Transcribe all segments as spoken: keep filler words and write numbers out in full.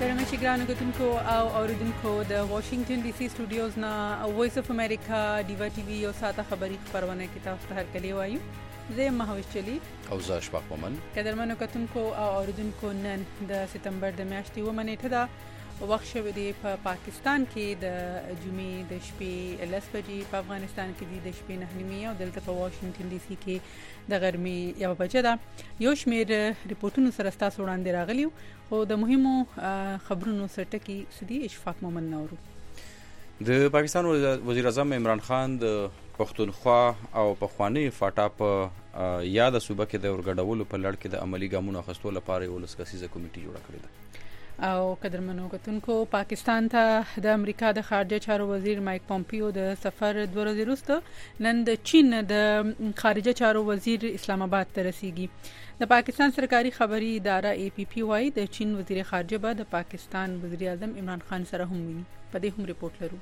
درنو چې ګرانو کتونکو او اوریدونکو د واشنگټن ډي سي سټوډیوز نه وایس اف امریکا ډیوا ټي وي او ساته خبري خبرونه کې تاسو ته هرکلی وایو. زه مهوش چلی او زه اشفاق مومن. قدرمنو کتونکو او اوریدونکو نن د سپتمبر د میاشتې و منېټه ده وخت شوی دی په پا پاکستان کې د جمعې د شپې لس بجې، په افغانستان کې دی د شپې نه نیمه او دلته په واشنگټن ډي سي کې د غرمې یو بجه ده. یو شمېر ریپورتونو سره تاسو وړاندې راغلیو او د مهمو خبرونو سرټکی سدي اشفاق مومن نورو. د پاکستان وزیر اعظم عمران خان د پښتونخوا او پخوانی فاټا په یاد صوبه کې د ورګډولو په لړ کې د عملی ګامونو اخیستلو لپاره یو لسکسیزه کمیټه جوړه کړې ده. او قدرمنو کتونکو پاکستان ته د امریکا د خارجه چارو وزیر مایک پومپیو د سفر دوه ورځې وروسته نن د چین د خارجه چارو وزیر اسلام آباد ته رسیږي. د پاکستان سرکاري خبري اداره اي پي پي وايي د چین وزیر خارجه به د پاکستان وزیر اعظم عمران خان سره هم ویني. په دې هم ریپورت لرو.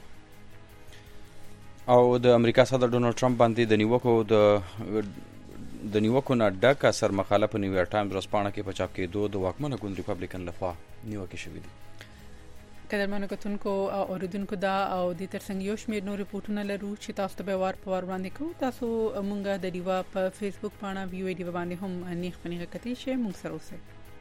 او د امریکا صدر ډونالد ټرمپ باندې د نیوکو د د نیوکو نه ډک اثر مقاله په نیویارک ټایمز ورځپاڼه کې په چاپ کېدو د واکمنه ګوند ریپبلیکن لخوا نیوکې شوې دي. قدرمنو کتونکو او اوریدونکو دا او د ترڅنګ یو شمېر نور ریپورتونه لرو چې تاسو ته به وار په وار وړاندې کوو. تاسو مونږه د ډیوا په فیسبوک پاڼه ویو ای ډیوا باندې هم نیخ پنیغه کتئ شئ. مونږ سره اوسئ.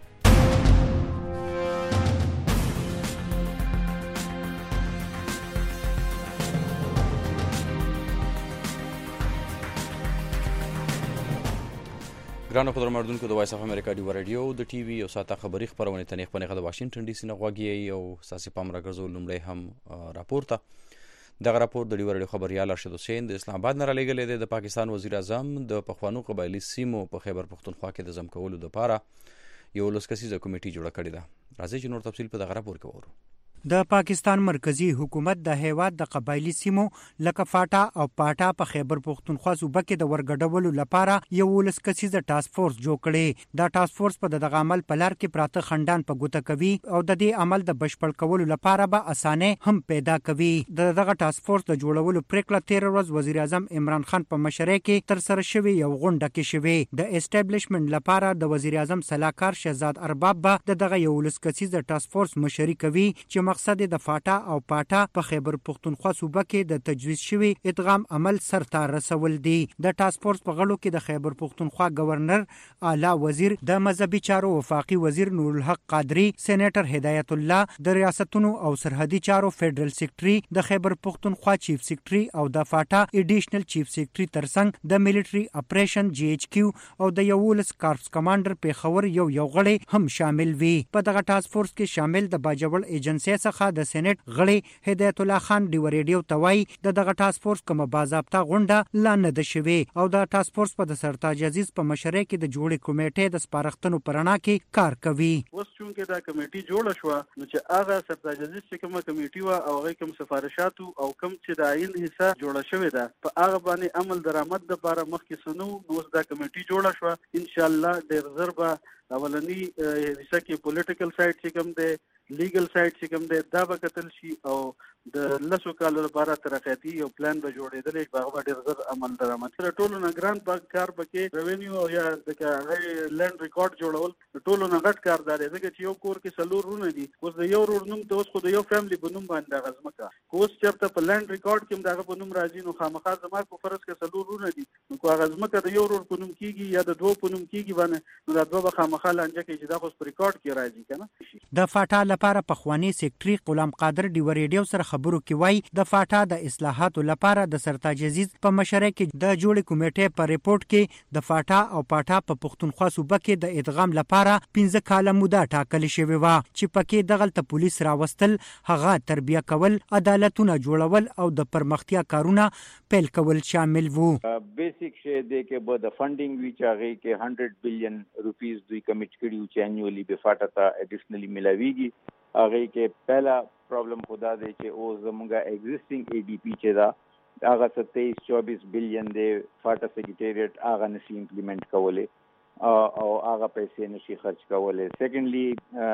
ګرانو قدرمنو د وایس اف امریکا ډیوا رادیو د ټي وي او ساته خبري خبرونه تنیخ پنیغه د واشنگټن ډي سي نه غواګي او ساسي پام راګرځول لومړی هم راپورته دغه راپور د ډیوا رادیو خبريال ارشد حسین د اسلام آباد نه را لېږلی دی. د پاکستان وزیر اعظم د پخوانو قبایلی سیمو په خیبر پختونخوا کې د ضم کولو لپاره یو لسکسیزه کمیټه جوړه کړې ده. راځئ چې نور تفصیل په دغه راپور کې وورو. د پاکستان مرکزی حکومت د هیواد د قبایلی سیمو لکه فاټا او پاټا په خیبر پختونخوا صوبه کې د ورګډولو لپاره یو ولسکسیزه ټاسک فورس جوړ کړي. دا ټاسک فورس په دغه عمل په لار کې پراته خندان په ګوته کوي او د دې عمل د بشپړ کولو لپاره به اسانه هم پیدا کوي. دغه ټاسک فورس د جوړولو پریکړه تیر ورځ وزیر اعظم عمران خان په مشرۍ کې تر سره شوی یو غونډه کې شوی. د اسټابلیشمنت لپاره د وزیر اعظم صلاحکار شهزاد ارباب به دغه یو ولسکسیزه ټاسک فورس مشري کوي چې مقصد د فاټا او پاټا په خیبر پختونخوا صوبه کې د تجویز شوی ادغام عمل سرته رسول دي. د ټاسک فورس په غړو کې د خیبر پختونخوا گورنر، اعلی وزیر، د مذهبي چارو وفاقي وزیر نور الحق قادری، سېنیټر هدایت الله، د ریاستونو او سرحدي چارو فدرل سیکریټري، د خیبر پختونخوا چیف سیکریټري او د فاټا ایډیشنل چیف سیکریټري ترڅنګ د ملټري اپریشن جی ایچ کیو او د یولس کارپس کمانډر پیښور یو یو غړي هم شامل وي. په دغه ټاسک فورس کې شامل د باجوړ ایجنسی څخه د سېنیټ غړي هدایت الله خان ډیوا رادیو توای د دغه ټاسک فورس کوم باضابطه غونډه لا نه ده شوې او د ټاسک فورس په د سرتاج عزیز په مشرۍ کې د جوړې کمیټې د سپارښتنو پرانا کې کار کوي. اوس چې دا کمیټه جوړه شو نو چې هغه سرتاج عزیز چې کومه کمیټه و او هغه کوم سفارشات او کوم چې د عین حصہ جوړه شوې ده په هغه باندې عمل درآمد لپاره مخکې سنو نو دا کمیټه جوړه شو. ان شاء الله ډېر زر به اولنی حصہ کې پولیټیکل سایډ چې کوم دی، لیګل سایډ چې کوم دی، دا به کتل شي او د لسو کالو لپاره ترقیاتي یو پلان به جوړېدلی چې هغه به ډېر زر عمل درآمد سره ټولو نه ګران کار به کې ریونیو او یا د هغې لینډ ریکارډ جوړول د ټولو نه غټ کار دا دی ځکه چې یو کور کې څلور رونه دي. اوس د یو رور نوم ته اوس خو د یو فیملي په نوم باندې دغه ځمکه که اوس چېرته په لینډ ریکارډ کې هم د هغه په نوم راځي نو خامخا زما په فرض کې څلور رونه دي نو که هغه ځمکه د یو رور په نوم کېږي یا د دوو په نوم کېږي باندې نو دا دوه به خامخا لانجه کوي چې دا خو په ریکارډ کې راځي که نه. د فاټا لپاره پخوانی سیکریټري غلام قادر ډیوا رادیو سره خبرو کې وایي د فاټا د اصلاحاتو لپاره د سرتاج عزیز په مشرۍ کې د جوړې کمیټې په ریپورت کې د فاټا او پاټا په پختونخوا صوبه کې د ادغام لپاره پنځه کاله موده ټاکل شوې وه چې پکې دغلته پولیس راوستل، هغه تربیه کول، عدالتونه جوړول او د پرمختیا کارونه پیل کول شامل وو. بیسیک شی دی کې به د فنډینګ وی چې هغه کې هنډرډ بلین روپیز دوی کمیټ کړي چې انیولی به فاټا ته اډیشنلی ملاویږي. هغه کې پہلا پرابلم خدا دی چې او زموږه ایگزیسټینګ ای ډی پی چې دا هغه ستایس چوبیس بلین دی فاټا سیکریټریټ هغه نشي امپلیمنٹ کولی او هغه پیسې نشي خرچ کولی. سیکنډلی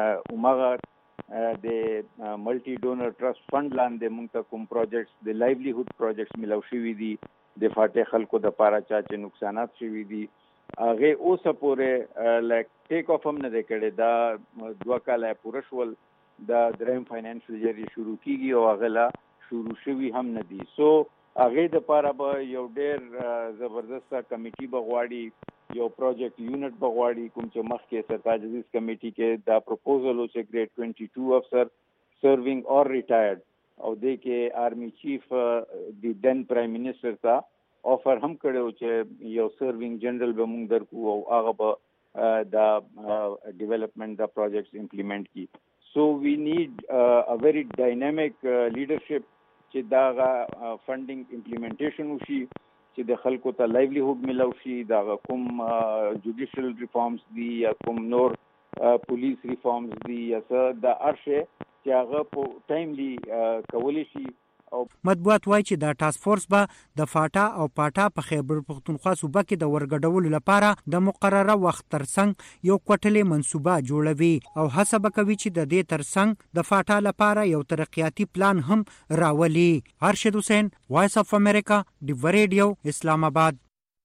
هماغه د ملټي ډونر ټرست فند لاندې موږ ته کوم پروجیکټس د لایولیهود پروجیکټس ملو شوي دي د فاټې خلکو د پاره چا چې نقصانات شوي دي هغه اوسه پورې لایک ټیک اف هم نه دی کړی. دا دوه کاله پوره شول د دریم فاینانشل ایئر شروع کیږي او هغه لا شروع شوی هم نه دي. سو هغه د لپاره به یو ډېر زبردست کمیټي بغواړي، یو پروجیکټ یونټ بغواړي، کوم چې مخکې سرتاج عزیز کمیټي کې دا پروپوزل او چې ګریډ بایس افسر سروینګ اور ریټایرډ او د کې آرمی چیف د دن پرایم منسٹر ته آفر هم کړو چې یو سروینګ جنرال به موږ درکو او هغه به دا ډیولپمنٹ دا پروجیکټس امپلیمنٹ کی. سو وی نیډ ا ویری ډاینامیک لیډرشپ چې دا فنډینګ امپلیمنټیشن وشي، چې د خلکو ته لایولیهود ملو شي، دا کوم جوډیشل ریفارمز دي یا کوم نور پولیس ریفارمز دي یا څه د ارشه چې هغه په ټایملی کولی شي. مطبوعات وایي چې دا ټاسک فورس به د فاټا او پاټا په خیبر پختونخوا صوبه کې د ورګډولو لپاره د مقرره وخت ترڅنګ یو کوټلې منصوبه جوړوي او هڅه به کوي چې د دې ترڅنګ د فاټا لپاره یو ترقیاتي پلان هم راولي. ارشد حسین، وایس اف امریکا، ډیو ریډیو، اسلام آباد.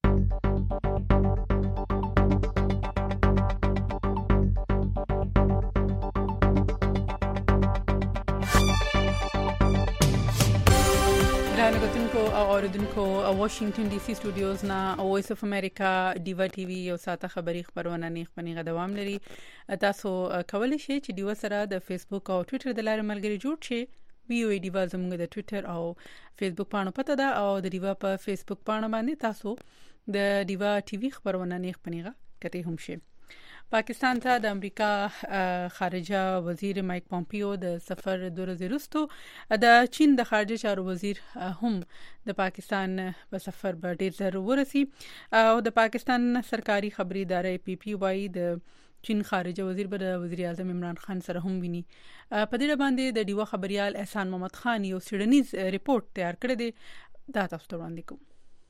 نګتونکو او اوریدونکو واشنگټن ډي سي سټوډیوز نه وایس اف امریکا ډیوا ټي وي یو ساته خبري خبرونه نه خپنی دوام لري. تاسو کولی شئ چې ډیوا سره د فیسبوک او ټوئیټر د لارې ملګري جوړ شئ. وی او ای ډیوا زموږ د ټوئیټر او فیسبوک پاڼو پته ده او د ډیوا په فیسبوک پاڼه باندې تاسو د ډیوا ټي وي خبرونه نه خپنی کته هم شئ. پاکستان ته د امریکا خارجه وزیر مایک پومپیو د سفر دوه ورځې وروسته د چین د خارجه چارو وزیر هم د پاکستان په سفر به ډیر ژر ورسي او د پاکستان سرکاري خبري ادارې پی پی وايي د چین خارجه وزیر به د وزیر اعظم عمران خان سره هم ویني. په دې باندې د ډیوا خبريال احسان محمد خان یو سیډنیز ریپورت تیار کړی دی، دا تاسو ته وړاندې کوم.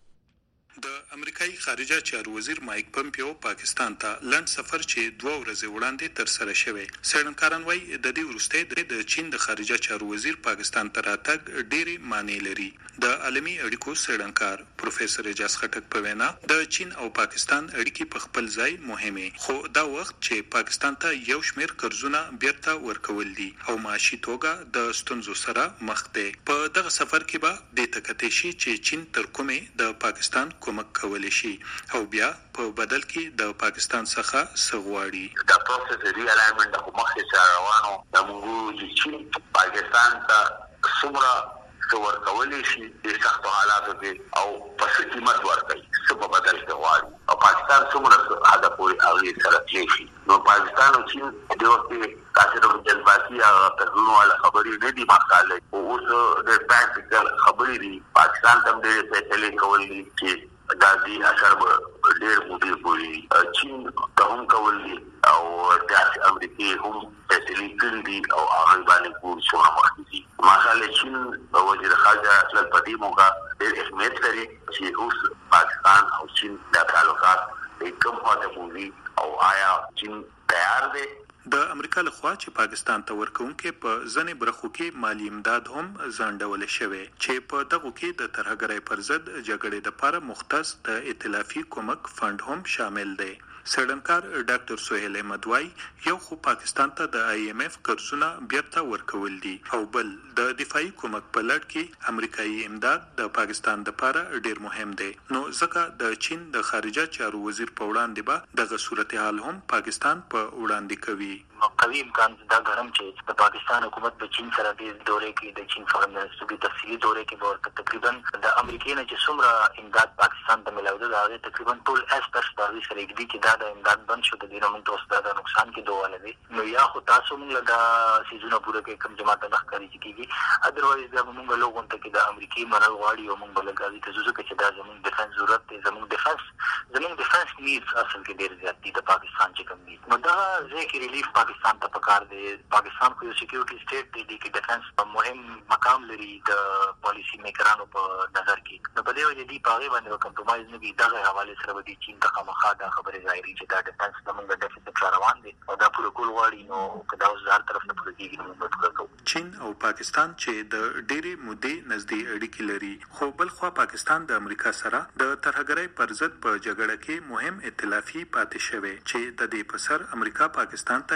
د امریکایي خارجه چارو وزیر مایک پومپیو پاکستان ته لند سفر چې دوه ورځې وړاندې تر سره شوی. سړنکاران وایي د دې وروسته د چین د خارجه چارو وزیر پاکستان ته راتګ ډېری معنی لري. د عالمي اړیکو سړنکار پروفیسور اجاز خټک په وینا د چین او پاکستان اړیکې په خپل ځای مهمه، خو دا وخت چې پاکستان ته یو شمېر قرضونه بیرته ورکول دي او معاشي توګه د ستونزو سره مخ دي. په دغه سفر کې به د تکتې شي چې چین تر کومه د پاکستان کومک کولی شي او بیا په بدل کې د پاکستان څخه سغواړي. دا پروسس ری الاینمنت د مخکې روانو د موږ چې چین پاکستان ته څومره څور کولی شي د سختو حالاتو کې او په څه قیمت ورکړي څه په بدل کې غواړي او پاکستان څومره هدا پورې هغه سره کېږي. نو پاکستان او چین د وخت کاڅه د جذباتي هغه ترونو ولا خبرې نه دي مخاله او اوس د پریکټیکل خبرې دي. پاکستان ته د فیصله کولې چې دا دي اثر به ډېر مودې پورې چین ته هم کولې او د امریکای هم فیصله کړې دي او هغه باندې پور شو مخکې دي. مخاله چین وزیر خارجه اصل په دې موقع ډېر اهمیت لري چې اوس پاکستان او چین د تعلقات د کوم هغه موضوع او آیا چین تیار دی. د امریکا لخوا چې پاکستان ته ورکوونکې په ځنې برخو کې مالی امداد هم ځانډول شوی چې په دغه کې د ترهګرۍ پر ضد جګړې لپاره مختص د ائتلافي کومک فند هم شامل دی. سړنکار ډاکټر سہیل احمد وايي یو خو پاکستان ته د آی ایم ایف قرضونه بیرته ورکول دي او بل د دفاعي کومک په لړ کې امریکایي امداد د پاکستان لپاره ډیر مهم دی. نو ځکه د چین د خارجه چارو وزیر په وړاندې به دغه صورتحال هم پاکستان په وړاندې کوي. قوي امکان دا غرم چې د پاکستان حکومت د چین سره د دورې کې د چین فارم منسټر د تفصیلي دورې کې ورته تقریبا د امریکای نه چې څومره امداد پاکستان ته ملاوي دا هغه تقریبا ټول اسپیکټس د دې سره کې چې دا د امداد بند شو د دې نوم توسط د نقصان کې دوه نه دي. نو یا خو تاسو موږ د سيزونه پوره کې کوم جماعت نه ښکاري کیږي اذروایز دا موږ لوګون ته کې د امریکای مرل غواړي او موږ بلګاوي ته زوزه کې دا زموږ ډیفنس ضرورت دی. زموږ ډیفنس زموږ ډیفنس نیډز اصل کې ډیر زیات دي د پاکستان چې کوم دي. نو دا ځکه ریلیف پاکستان ته پکار دی. پاکستان خو یو سکیورټي سټیټ دی چې ډیفنس په مهم مقام لري د پالیسی میکرانو په نظر کې. نو په دې وجه دی په هغه باندې کمپرمایز نه کیږي. دا حواله سره به چین ته خامخا دا خبره ظاهري چې دا ډیفنس زموږ د ډیفنس روان دي او دا پوره کول غواړي. نو کدا اوس هر طرف نه پوره کیږي نو موږ پوره کوو. چین او پاکستان چې د ډېرې مودې نږدې اړیکې لري، خو بل خوا پاکستان د امریکا سره د ترهګرۍ پر ضد په جګړه کې مهم ائتلافي پاتې شوی چې د دې په سر امریکا پاکستان ته اقتصادي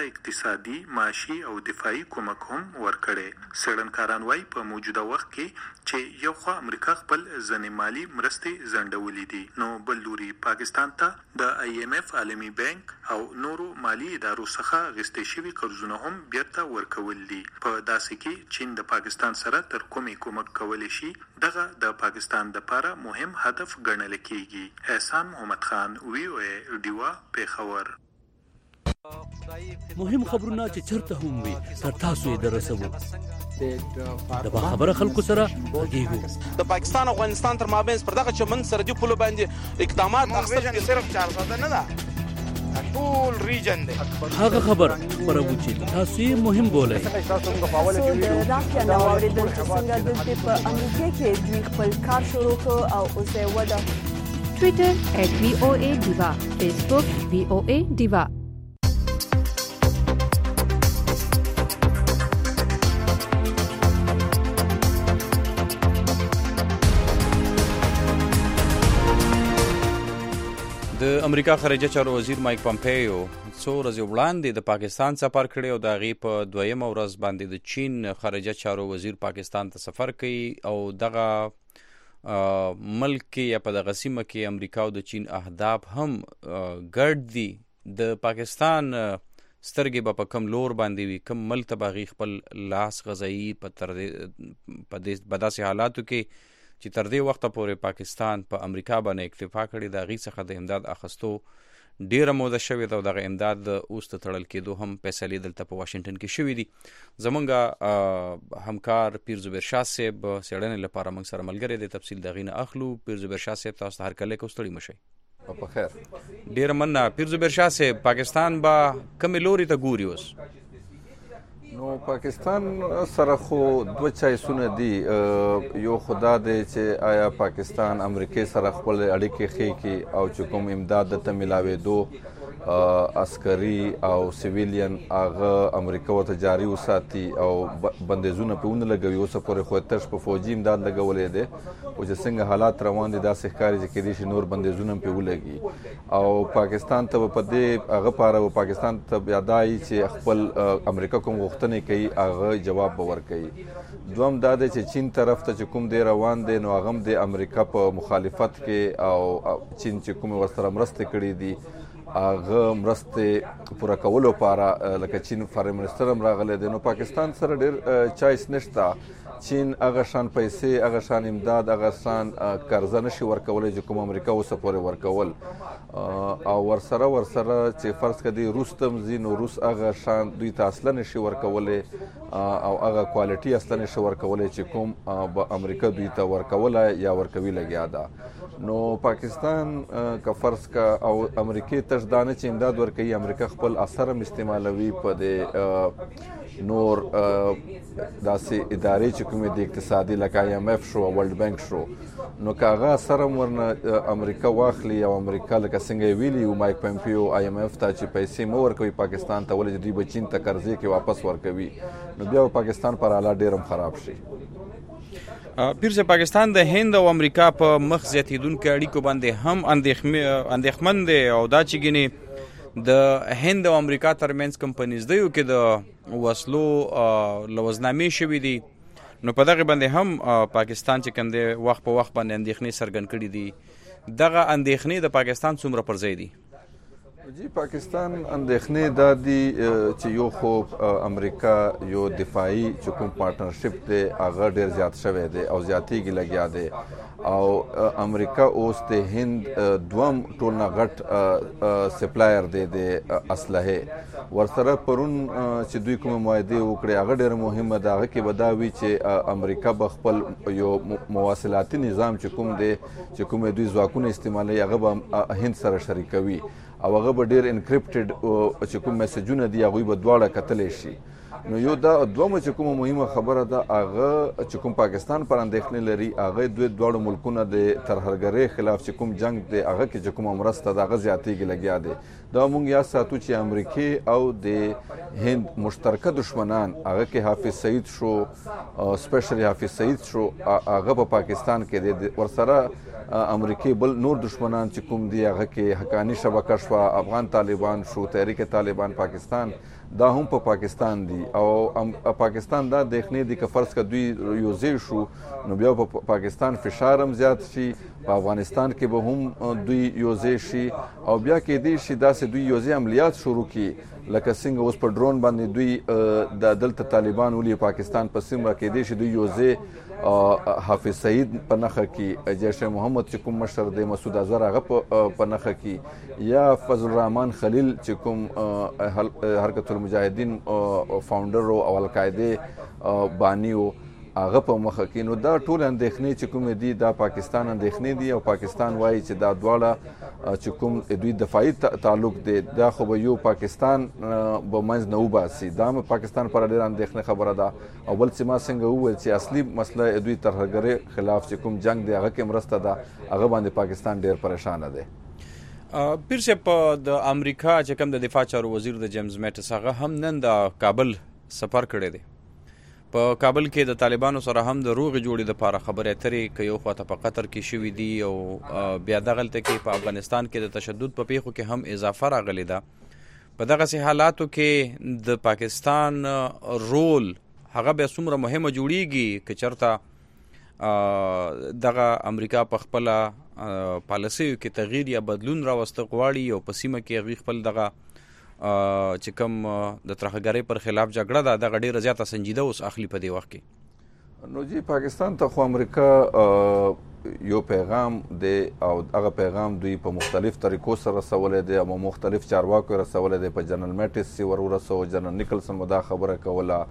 اقتصادي، معاشي او دفاعي کومک هم ورکړي. څېړنکاران وايي په موجوده وخت کې چې یو خوا امریکا خپل ځینې مالي مرستې ځنډولې دي، نو بل لوري پاکستان ته د آی ایم ایف عالمي بانک او نورو مالي ادارو څخه اخیستل شوي قرضونه هم بیرته ورکول دي. په داسې کې چین د پاکستان سره تر کومې کومک کولی شي دغه د پاکستان لپاره مهم هدف ګڼل کېږي. احسان محمد خان، وی او ای ډیوا، پیښور. مهم خبرونه چې چرته هم وي تر تاسو یې درسوو. د باخبره خلکو سره غږیږو. د پاکستان او افغانستان تر مابین پر دغه چمن سرحدي پولو باندې اقدامات اخیستل صرف چار ساده نه ده، ټول ریجن دی. هغه خبر خبرو چې تاسو یې مهم بولئ. د راکیا نو اوریدل چې څنګه د په امریکا کې دوی خپل کار شروع کړ او اوس یې وده. ټویټر ایټ وی او ای ډیوا، فیسبوک وی او ای ډیوا. د امریکا خارجه چارو وزیر مایک پامپیو څو ورځې وړاندې د پاکستان سفر کړی او د هغې په دویمه ورځ باندې د چین خارجه چارو وزیر پاکستان ته سفر کوي او دغه ملک کې یا په دغه سیمه کې امریکا او د چین اهداف هم ګډ دي. د پاکستان سترګې به په کم لور باندې وي، کم ملک ته به هغې خپل لاس غځوي په داسې حالاتو کې چې تر دې وخته پورې پاکستان په امریکا باندې اکتفا کړې. د هغې څخه د امداد اخیستو ډیره موده شوې ده او دغه امداد د اوس د تړل کېدو هم فیصلې دلته په واشنګټن کې شوي دي. زمونږ همکار پیر زبیر شاه صاحب څېړنې لپاره موږ سره ملګری دی، تفصیل د هغې نه اخلو. پیر زبیر شاه صاحب تاسو ته هرکلی کو، ستړي مه شئ. په خیر. ډیره مننه. پیر زبیر شاه صاحب، پاکستان به کومې لوري ته ګوري اوس؟ نو پاکستان سره خو دوه چایسونه دي. یو خدا دی چې آیا پاکستان امریکې سره خپل اړیکې ښې کړي او چې کوم امداد دته میلاوېدو عسکري او سیویلین هغه امریکا ورته جاري وساتي او بندیزونه پرې ونه لګوي. اوسه پورې خو تش په فوجي امداد لګولی دی، خو چې څنګه حالات روان دي داسې ښکاري چې کېدای شي نور بندیزونه هم پرې ولګي او پاکستان ته به په دې هغه پاره به پاکستان ته بیا دا وي چې خپل امریکا کوم غوښتنې کوي هغه جواب به ورکوي. دویم دا دی چې چین طرف ته چې کوم دی روان دی نو هغه هم د امریکا په مخالفت کې او چین چې کومې ورسره مرستې کړي دي هغه مرستې پوره کولو لپاره لکه چین فارن منسټر هم راغلی دی. نو پاکستان سره ډېر چایس نشته. چین هغه شان پیسې، هغه شان امداد، هغه شان قرضه نشي ورکولی چې کوم امریکا اوسه پورې ورکول او ورسره ورسره چې فرض کړي روس ته هم ځي نو روس هغه شان دوی ته اصلا نشي ورکولی او هغه کوالټي اصلا نشي ورکولی چې کوم به امریکا دوی ته ورکوله یا ورکوي لګیا ده. نو پاکستان که فرض کا او امریکې تش دا نه چې امداد ورکوي، امریکا خپل اثر هم استعمالوي په د نور داسې ادارې چې کومې د اقتصادي لکه آی ایم ایف شو، ورلډ بانک شو، نو که هغه اثر هم ورنه امریکا واخلي او امریکا لکه څنګه یې ویلي و مایک پمپیو آی ایم ایف ته چې پیسې مه ورکوي پاکستان ته، ولې چې دوی به چین ته قرضې کې واپس ورکوي، نو بیا به پاکستان پر حالات ډېر هم خراب شي. پیر صاحب، پاکستان د هند او امریکا په مخ زیاتېدونکو اړیکو باندې هم اندېښمن دی او دا چې ګینې د هند او امریکا ترمنځ کوم په نږدېیو کې د وسلو لوزنامې شوي دي، نو په دغه باندې هم پاکستان چې کوم دی وخت په وخت باندې اندېښنې څرګند کړي دي. دغه اندېښنې د پاکستان څومره پر ځای دي؟ جی پاکستان اندېښنې دا دي چې یو خو امریکا یو دفاعي چې کوم پارټنرشپ دی هغه ډېر زیات شوی دی او زیاتېږي لګیا دی او امریکا اوس د هند دوم ټول نه غټ سپلایر دی د اسلحې ورسره پرون چې دوی کومه معاهدې وکړې هغه ډېره مهمه ده. هغه کې به دا وي چې امریکا به خپل یو مواصلاتي نظام چې کوم دی چې کومې دوی ځواکونه استعمالوي هغه به هند سره شریکوي او هغه به ډېر انکریپټډ چې کوم میسجونه دي هغوی به دواړه کتلی شي. نو یو دا دومره چې کومه مهمه خبره ده هغه چې کوم پاکستان پر اندېښنې لري هغه دوی دواړو ملکونه د ترهګرۍ خلاف چې کوم جنگ دی هغه کې چې کومه مرسته ده هغه زیاتېږي لګیا دی. دا موږ یاد ساتو چې امریکې او د هند مشترکه دشمنان هغه کې حافظ سعید شو، سپیشلی حافظ سعید شو، هغه په پاکستان کې دی. ورسره امریکای بل نور دشمنان چې کوم دی هغه کې حقانی شبکه شو، افغان طالبان شو، تحریک طالبان پاکستان، دا هم په پاکستان دي او پاکستان دا دښنې دي که فرض که دوی یوځای شو نو بیا په پاکستان فشار هم زیات شي، په افغانستان کې به هم دوی یوځای شي او بیا کېدای شي داسې دوی یوځای عملیات شروع کړي لکه څنګه اوس په ډرون باندې دوی د دلته طالبان ولي پاکستان په سیمه کېدای شي دوی یوځای حافظ سعید په نخه کې، جیش محمد چې کوم مشر دی مسعود اظهر هغه په نخه کې، یا فضل الرحمن خلیل چې کوم حرکت المجاهدین فاونډر او القاعده بانی و هغه په مخه کې. نو دا ټول اندېښنې چې کوم دي دا پاکستان اندېښنې دي او پاکستان وایي چې دا دواړه چې کوم دوی دفاعي تعلق دی دا خو به یو پاکستان به منځ نه وباسي، دا هم پاکستان پر ډېره اندېښنې خبره ده. او بل چې ما څنګه وویل چې اصلي مسله دوی ترهګرۍ خلاف چې کوم جنگ دی هغه کې مرسته ده، هغه باندې پاکستان ډېر پریشانه دی. پیر صاحب د امریکا چې کوم د دفاع چارو وزیر د جیمز میټس هغه هم نن د کابل سفر کړی دی. په کابل کې د طالبانو سره هم د روغې جوړې دپاره خبرې اترې که یو خواته په قطر کې شوي دي او بیا دغلته کې په افغانستان کې د تشدد په پیښو کې هم اضافه راغلې ده. په دغسې حالاتو کې د پاکستان رول هغه بیا څومره مهمه جوړیږي که چېرته دغه امریکا په خپله پالیسیو کې تغییر یا بدلون راوسته غواړي او په سیمه کې هغوی خپل دغه چې کوم د ترهګرۍ پر خلاف جګړه ده دغه ډېره زیاته سنجیده اوس اخلي په دې وخت کې. نو جی پاکستان ته خو امریکا یو پیغام دی او هغه پیغام دوی په مختلف طریقو سره رسولی دی او مختلف چارواکو یې رسولی دی. په جنرال میټس یې ور ورسو، جنرال نیکلسن مو دا خبره کوله،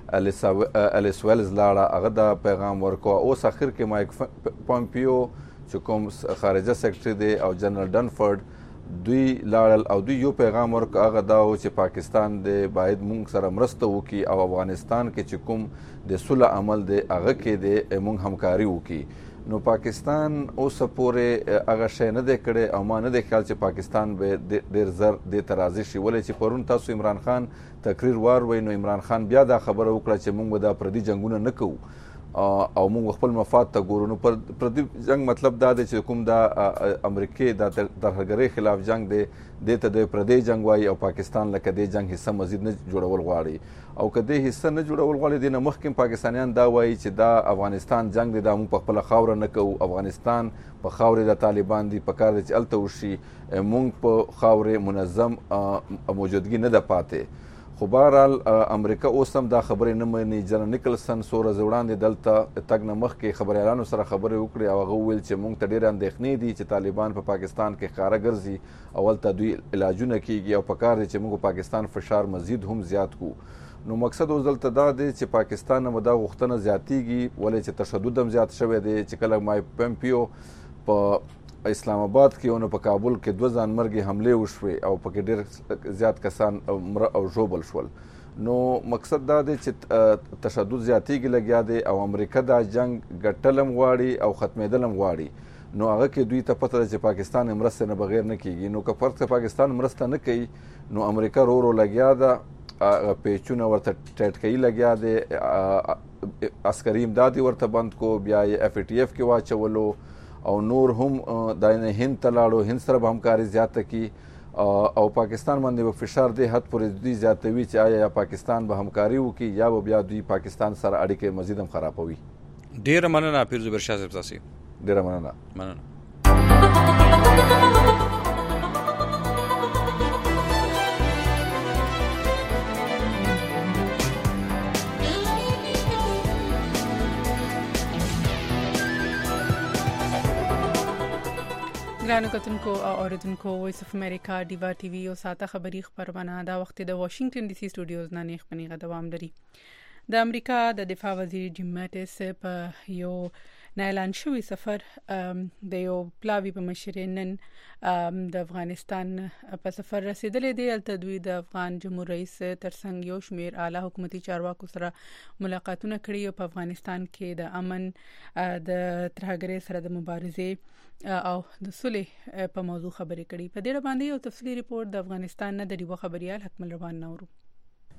الیس ویلز لاړه هغه دا پیغام ورکوه. اوس اخر کې مایک پامپیو چې کوم خارجه سیکرټري دی او جنرال ډنفورد دوی لاړل او دوی یو پیغام ورکړ هغه دا و چې پاکستان دی باید مونږ سره مرسته وکړي او افغانستان کې چې کوم د صلح عمل دی هغه کې دی مونږ همکاري وکړي. نو پاکستان اوسه پورې هغه شی نه دی کړی او ما نه دی خیال چې پاکستان به ډېر زر دې ته راضي شي. ولې چې پرون تاسو عمران خان تقریر واروئ نو عمران خان بیا دا خبره وکړه چې مونږ به دا پردي جنګونه نه کوو او موږ خپل مفاد ته ګورو. نو پر پردي جنگ مطلب دا دی چې کوم دا امریکای د ترهګرۍ خلاف جنگ دی دې ته د پردي جنگ وایي او پاکستان لکه دې جنگ حصه مزید نه جوړول غواړي او که دې حصه نه جوړول غواړي دې نه مخکې پاکستانیان دا وایي چې دا افغانستان جنگ دی دا موږ په خپله خاوره نه کوو، افغانستان په خاورې د طالبان دي، په کار دی چې هلته وشي، موږ په خاورې منظم موجودګي نه ده پاتې. خو بهرحال امریکا اوس هم دا خبرې نه مني. جنرال نیکلسن څو ورځې وړاندې دلته تګ نه مخکې خبریالانو سره خبرې وکړې او هغه وویل چې موږ ته ډېرې اندېښنې دي چې طالبان په پاکستان کې ښکاره ګرځي او هلته دوی علاجونه کیږي او په کار دی چې موږ پاکستان فشار مزید هم زیات کړو. نو مقصد اوس دلته دا دی چې پاکستان نه دا غوښتنه زیاتیږي ولې چې تشدد هم زیات شوی دی چې کله مایک پامپیو په اسلام آباد کې او په کابل کې دوه ځانمرګي حملې وشوې او پکې ډېر زیات کسان مړه او ژوبل شول. نو مقصد دا دی چې تشدد زیاتیږي لګیا دی او امریکا دا جنگ ګټل هم غواړي او ختمېدل هم غواړي. نو هغه کې دوی ته پته ده چې پاکستان مرسته نه بغیر نه کیږي. نو که فرض که پاکستان مرسته نه کوي نو امریکا رو رو لګیا ده، پیچونه ورته ټیټ کوي لګیا دی، عسکري امداد یې ورته بند کو، بیا یې اف ای ټي اف کې واچولو او نور هم دا هند ته لاړو، هند سره به همکاري زیاته کړي او پاکستان باندې به فشار دی حد پورې دوی زیاتوي چې آیا یا پاکستان به همکاري وکړي یا به بیا دوی پاکستان سره اړیکې مزید هم خرابوي. ډېره مننه پیر زبیر شاه صاحب تاسې. ډېره مننه. مننه. ګرانو کتونکو او اوریدونکو وایس اف امریکا ډیوا ټي وي او ساته خبری خبرونه دا وخت د واشنگټن ډي سي سټوډیوز نه نیخ پنیغه دوام لري. د امریکا د دفاع وزیر جیم میټس په یو اعلان شوی سفر د یو پلاوی په مشرۍ نن د افغانستان په سفر رسیدلې دی. البته دوی د افغان جمهور رئیس ترڅنګ یو شمیر اعلی حکومتي چارواکو سره ملاقاتونه کړي او په افغانستان کې د امن د ترهګرۍ سره د مبارزې او د صلح په موضوع خبرې کړي. په دې باندې یو تفصیلی ریپورت د افغانستان نه د ډیوه خبريال حکمل روان نورو.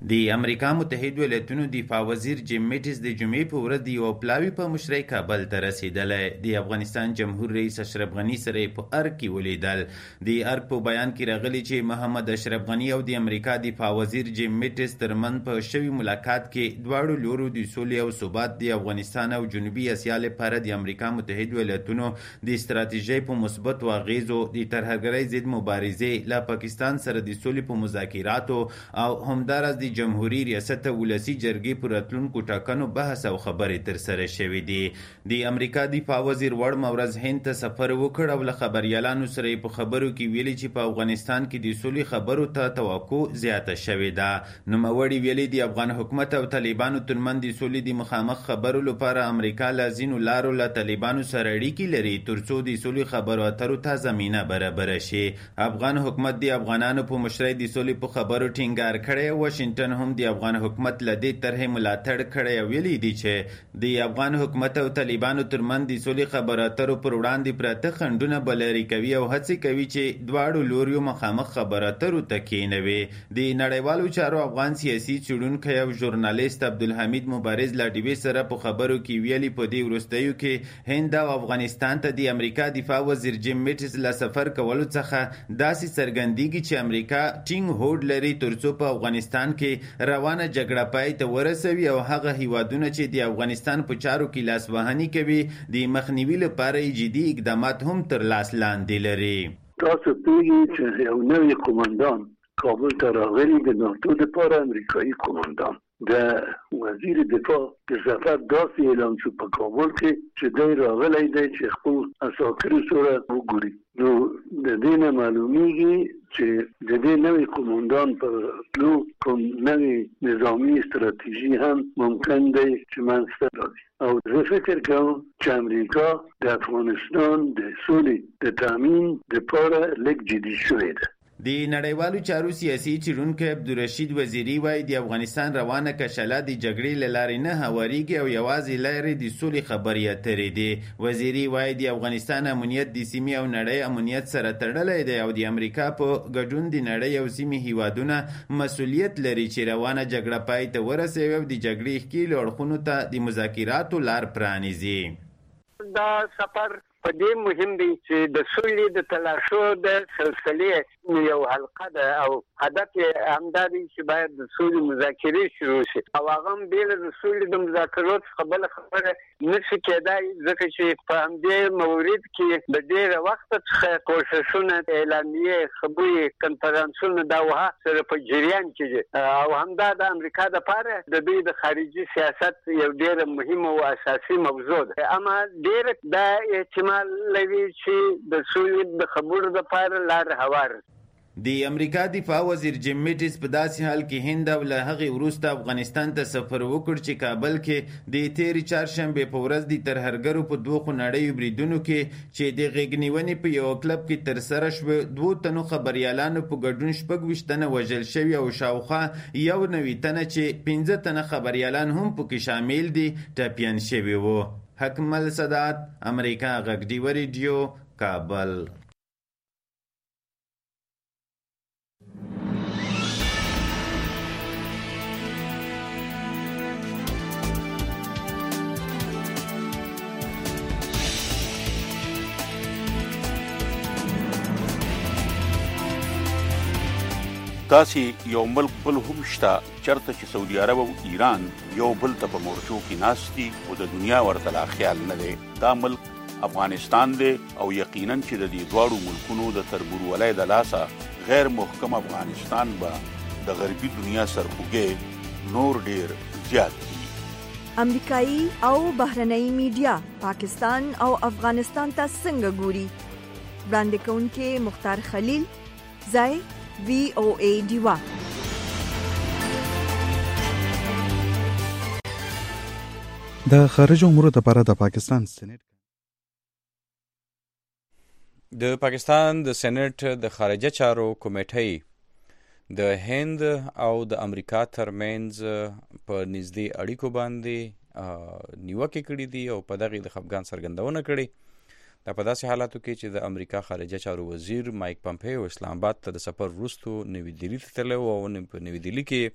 د امریکا متحده ایالاتونو دفاع وزیر جیم میټس د جمعې په ورځ د یو پلاوي په مشرۍ کابل ته رسېدلی. د افغانستان جمهور رئیس اشرف غني سره یې په ارګ کې ولیدل. د ارګ په بیان کې راغلی چې محمد اشرف غني او د امریکا دفاع وزیر جیم میټس ترمنځ په شوي ملاقات کې دواړو لورو د سولې او ثبات د افغانستان او جنوبي اسیا لپاره د امریکا متحده ایالاتونو د ستراتیژۍ په مثبتو اغیزو د ترهګرۍ ضد مبارزې له پاکستان سره د سولې په مذاکراتو او همداراز د جمهوریت ریاست ولسی جرګې پر راتلونکو ټاکنو بحث او خبرې ترسره شوې دي. د امریکا دفاع وزیر وړمه ورځ هند ته سفر وکړ او له خبریالانو سره په خبرو کې ویلي چې په افغانستان کې د سولې خبرو ته توقع زیاته شوې ده. نوموړي ویلي د افغان حکومت او طالبانو ترمنځ د سولې د مخامخ خبرو لپاره امریکا له ځینو لارو له طالبانو سره اړیکې لري ترڅو د سولې خبرو اترو ته زمینه برابره شي. افغان حکومت د افغانانو په مشرۍ د سولې په خبرو ټینګار کړی. واشنگټن هم د افغان حکومت له دې طرحې ملاتړ کړی او ویلي دي چې د افغان حکومت او طالبانو ترمنځ د سولې خبرو اترو پر وړاندې پراته خنډونه به لرې کوي او هڅې کوي چې دواړو لوریو مخامخ خبرو اترو ته کښېنوي. د نړیوالو چارو افغان سیاسي څېړونکی او ژورنالیست عبدالحمید مبارز له ډیوې سره په خبرو کې ویلي په دې وروستیو کې هند او افغانستان ته د امریکا دفاع وزیر جیم میټس له سفر کولو څخه داسې څرګندېږي چې امریکا ټینګ هوډ لري ترڅو په افغانستان کې روانه جګړه پای ته ورسوي او هغه هیوادونه چې د افغانستان په چارو کې لاسوهني کوي د مخنیوي لپاره جدي اقدامات هم تر لاس لاندې لري. تاسو پوهیږئ چې یو نوی قومندان کابل ته راغلی د ناتو لپاره امریکایي قومندان د وزیر دفاع د سفر داسې اعلان شو په کابل کې چې دی راغلی دی چې خپل اساکر سره وګوري. نو د دې نه معلومیږي چې د دې نوی قومندان پر تلو کوم نوی نظامی استراتیژي هم ممکن دی چې منځته راځي. او زه فکر کوم چې امریکا د افغانستان د سولې د تامین لپاره لږ جدي شوې ده. د نړیوالو چارو سیاسي څېړونکی عبدالرشید وزیري وایي د افغانستان روانه کشله د جګړې له لارې نه هوارېږي او یوازې لارې د سولې خبرې اترې دي. وزیري وایي د افغانستان امنیت د سیمې او نړۍ امنیت سره تړلی دی او د امریکا په ګډون د نړۍ او سیمې هیوادونه مسؤلیت لري چې روانه جګړه پای ته ورسوي او د جګړې ښکېلو اړخونو ته د مذاکراتو لار پرانیزي. دا سفر په دې مهم دی چې د سولې د تلاشو د سلسلې یو حلقه ده او هدف یې همدا دی چې باید د سولې مذاکرې شروع شي او هغه هم بېله د سولې د مذاکرو څخه بله خبره نشي کېدای ځکه چې په همدې مورد کې د ډېره وخته څخه کوښښونه اعلامیې خبرې کنفرانسونه دا وها سره په جریان کې دي او همدا د امریکا دپاره د دوی د خارجي سیاست یو ډېره مهمه او اساسي موضوع ده. اما ډېر دا احتمال لري چې د سولې د خبرو دپاره لار هوار. د امریکا دفاع وزیر جیم میټس په داسې حال کې هند او له هغې وروسته افغانستان ته سفر وکړ چې کابل کې د تېرې چهارشنبې په ورځ د ترهګرو په دوه خونړیو بریدونو کې چې د غېږنیونې په یوه کلب کې ترسره شوه دوو تنو خبریالانو په ګډون شپږ ویشت تنه وژل شوي او شاوخوا یو نوي تنه چې پنځه تنه خبریالان هم پکې شامل دي ټپیان شوي وو. حکمل صدات امریکا غږ ډیوه ریډیو کابل. داسې یو ملک بل هم شته چرته چې سعودي عرب او ایران یو بل ته په مورچو کې ناست دي او د دنیا ورته لا خیال نه دی. دا ملک افغانستان دی او یقینا چې د دې دواړو ملکونو د تربورولۍ د لاسه غیر محکم افغانستان به د غربي دنیا سرخوږی نور ډیر زیات دي. امریکایي او بهرنۍ میډیا پاکستان او افغانستان ته څنګه ګوري؟ وړاندې کوونکی مختار خلیل، ځای وی او ای ډیوا. د خارجه امورو لپاره د پاکستان سېنات د پاکستان د سېنات د خارجه چارو کمیټې د هند او د امریکا ترمنځ په نږدې اړیکو باندې نیوکې کړي دي او په دغه د خفګان څرګندونه کړې. دا په داسې حالاتو کې چې د امریکا خارجه چارو وزیر مایک پمپیو اسلام آباد ته د سفر وروستو نوي دلی ته تللی و او په نوي دلی کې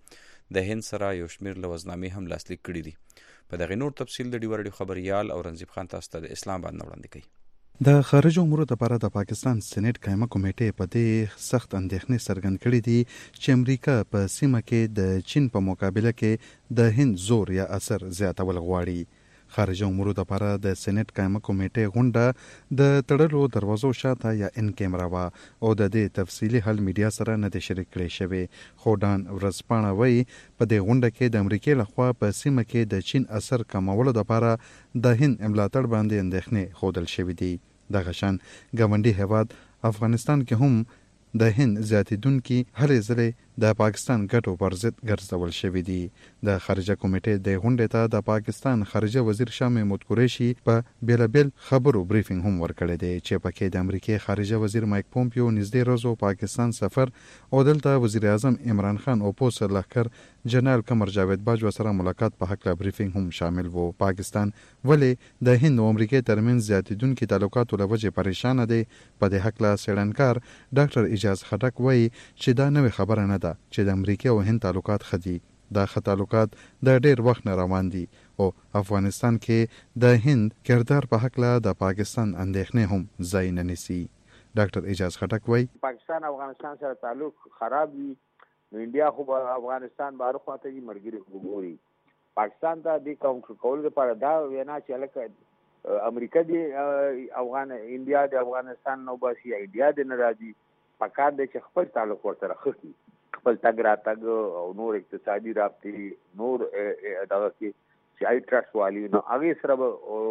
د هند سره یو شمېر لوزنامې هم لاسلیک کړي دي. په دغه نور تفصیل د ډیوه رادیو خبريال او رنزیب خان تاسو ته د اسلام آباد نه وړاندې کوي. د خارجه امورو لپاره د پاکستان سېنات قائمه کمیټې په دې سخت اندېښنې څرګند کړې دي چې امریکا په سیمه کې د چین په مقابله کې د هند زور یا اثر زیاتول غواړي. خارجه امورو لپاره د سېنات قائمه کمیټې غونډه د تړلو دروازو شاته یا ان کیمرا وا او د دې تفصیلي حل میډیا سره نه د شریک کړي شوی. خو ډان ورځپاڼه وایي په دې غونډه کې د امریکا لخوا په سیمه کې د چین اثر کمولو لپاره د هند ملاتړ باندې اندېښنې ښودل شوې دي. دغه شان ګاونډي هیواد افغانستان کې هم د هند زیاتیدونکي هلې ځلې د پاکستان ګټو پر ضد ګرځول شوي دي. د خارجه کمیټې د غونډې ته د پاکستان خارجه وزیر شاه محمود قریشي په بیلابیل خبرو بریفینګ هم ورکړی دی چې پکې د امریکای خارجه وزیر مایک پومپیو نږدې ورځو پاکستان سفر او دلته وزیر اعظم عمران خان او پوس لخر جنرال قمر جاوید باجوا سره ملاقات په حق لا بریفینګ هم شامل وو. پاکستان ولې د هند او امریکای ترمنځ زیاتیدونکي تعلقاتو له وجې پریشان دی؟ په دې حق لا څېړنکار ډاکټر اجاز خټک وایي چې دا نوې خبره نه ده چې د امریکا او هند تعلقات خدي. دا ښه تعلقات د ډېر وخت نه روان دي او افغانستان کې د هند کردار په حق له د پاکستان اندېښنې هم ځای نه نیسي. ډاکټر اجاز خټک وایي پاکستان افغانستان سره تعلق خراب وي نو انډیا خو افغانستان بارو خواته یې مرګري وګوري. پاکستان ته د کوم کول لپاره دا وینا چې لکه امریکا دی افغان انډیا د افغانستان نو باسي انډیا د ناراضي پکار د چې خپل تعلق ورسره خخي خپل تګ راتګ او نور اقتصادي رابطې نور دغه کې چې آی ټرست والی نو هغه سره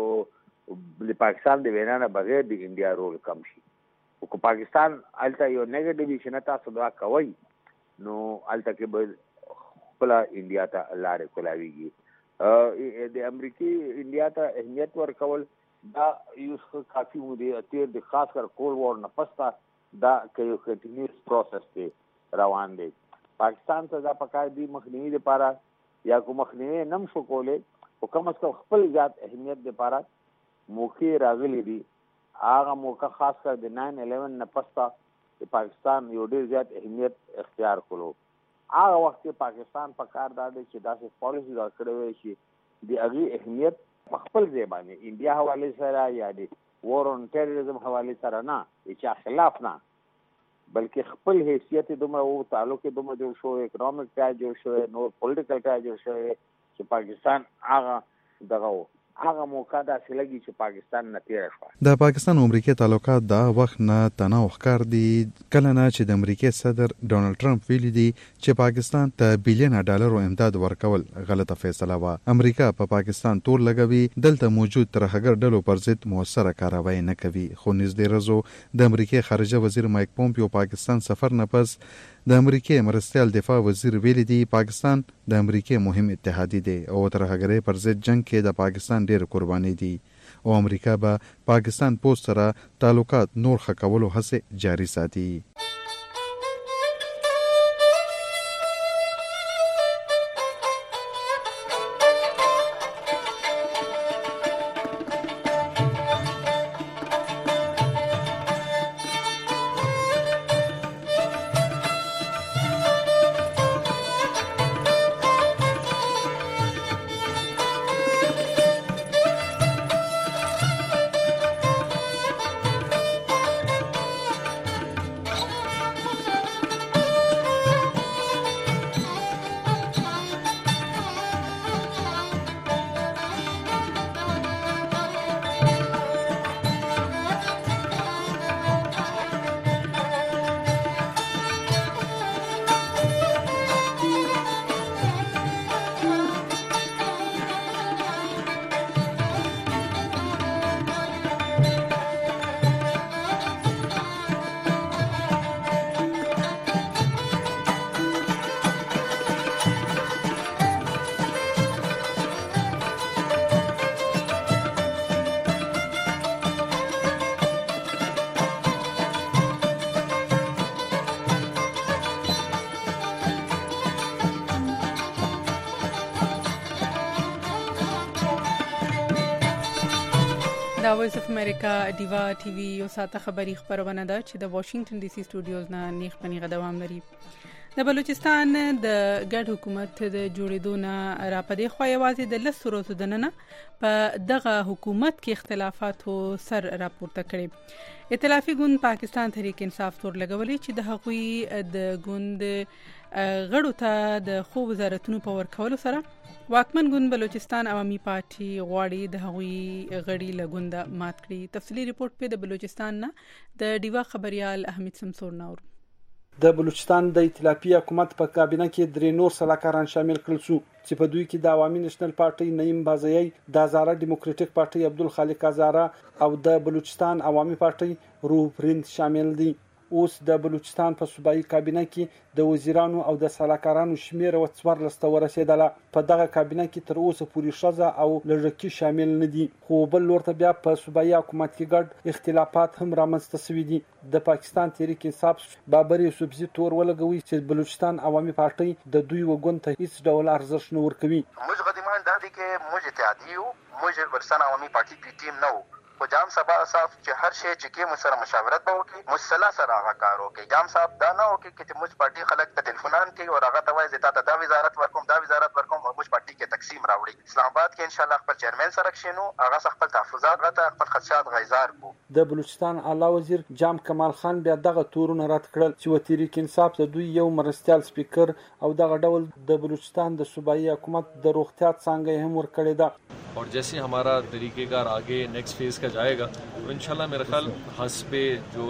د پاکستان د وینا نه بغیر د انډیا رول کم شي. او پاکستان الته یو نیگیټیو شنه تاسو دا کوي نو الته کې به خپل انډیا ته لارې کولاویږي. د امریکای انډیا ته اهمیت ورکول دا یو کافي مو دی تیر د خاص کر کول وار نه پستا دا یو کنټینیوس پروسس دی روان دی. پاکستان ته دا پکار دی مخنیوي لپاره یا کوم مخنیوي نم شو کوله او کم از کم خپل ذات اهمیت لپاره موقع راغلي دي. هغه موقع خاص کر د ناین الیون نه پستا د پاکستان یو ډیر زیات اهمیت اختیار کړو. هغه وخت کې پاکستان پکار دا دی چې داسې پالیسی دا کړی وي چې د هغه اهمیت په خپل ځای باندې انډیا حواله سره یا د وار اون ټیرریزم حواله سره نه چې خلاف نه بلکې خپل حیثیت دومره او تعلق دومره جوړ شو اکونومیک ټای جوړ شو نو پولیټیکل ټای جوړ شو چې پاکستان هغه دغه هغه موقع دا سلګي چې پاکستان نه تیر شو. د پاکستان او امریکا تعلقات دا وخت نه تناو ښکار دي کله نه چې د امریکا صدر ډونالد ټرمپ ویلي دي چې پاکستان ته بلین ډالر امداد ورکول غلطه فیصله و. امریکا په پا پاکستان تور لګوي دلته موجود ترهګر ډلو پر ضد موثره کاروایی نه کوي. خو نږدې ورځو د امریکا خارجه وزیر مایک پومپیو پاکستان سفر نه پس د امریکا مرستیال دفاع وزیر ویلي دي پاکستان د امریکا مهم اتحادی دی او ترهګرۍ پر ضد جنگ کې د پاکستان ډېر قرباني دي او امریکا به پاکستان پوسټ سره تعلقات نور ښه کولو هڅې جاري ساتي. دا وایس اف امریکا دیوا ټي وي یو ساته خبري خبرونه ده چې د واشنگټن ډي سي سټوډیوز نه نیخ پنیغه دوام لري. د بلوچستان د ګډ حکومت د جوړېدو نه را پدې خو یوازې د لسو ورځو دننه په دغه حکومت کې اختلافاتو سر راپورته کړي. ائتلافي ګوند پاکستان تحریک انصاف تور لګولې چې د هغوی د ګوند غړو ته د خو وزارتونو په ورکولو سره واکمن ګوند بلوچستان عوامي پارټي غواړي د هغوی غړي له ګونده مات کړي. تفصیلي رپورټ په د بلوچستان نه د ډیوا خبريال احمد سمسور نور. د بلوچستان د ائتلافي حکومت په کابینه کې درې نور سلاکاران شامل کړل شو چې په دوی کې د عوامي نېشنل پارټي نعیم بازیای، د هزاره ډیموکراټیک پارټي عبدالخالق هزاره او د بلوچستان عوامي پارټي روح پرند شامل دي. اوس د بلوچستان په صوبایي کابینه کې د وزیرانو او د سلاکارانو شمیر و څوارلس ته ورسېدله. په دغه کابینه کې تر اوسه پورې ښځه او لږکي شامل نه دي، خو بل لور ته بیا په صوبایي حکومت کې ګډ اختلافات هم رامنځته شوي دي. د پاکستان تحریک انصاف بابر یوسفزي تور ولګوي چې بلوچستان عوامي پارټي د دوی وګوند ته هیڅ ډول ارزښت نه ورکوي. موږ غدیمان دا دي کې موږ اتحادیه یو، موږ بلوچستان عوامي پارټي پی ټیم نه وو، خو جام صاحب صاحب چې هر شی چې کې مو سره مشاورت به وکړي، مصلا سره هغه کار وکړي. جام صاحب دا نه وکړي چې موږ پارټي خلک ته ټلیفونان کوي او هغه ته وایي زه تاسو دا وزارت ورکوم دا وزارت ورکوم او موږ پارټي کې تقسیم راوړي. اسلام آباد کې ان شاء الله خپل چیرمن سره کښینو، هغه خپل تحفظات غته خپل خدشات غیزار کو. د بلوچستان اعلی وزیر جام کمال خان بیا دغه تورونه رد کړل چې و تحریک انصاف د دوی یو مرستيال سپیکر او دغه ډول د بلوچستان د صوبایي حکومت د روغتیا څنګه هم ورکړی ده. और जैसे हमारा तरीक़ेकार आगे नेक्स्ट फेज़ का जाएगा तो इंशाल्लाह मेरा ख्याल हस्बे जो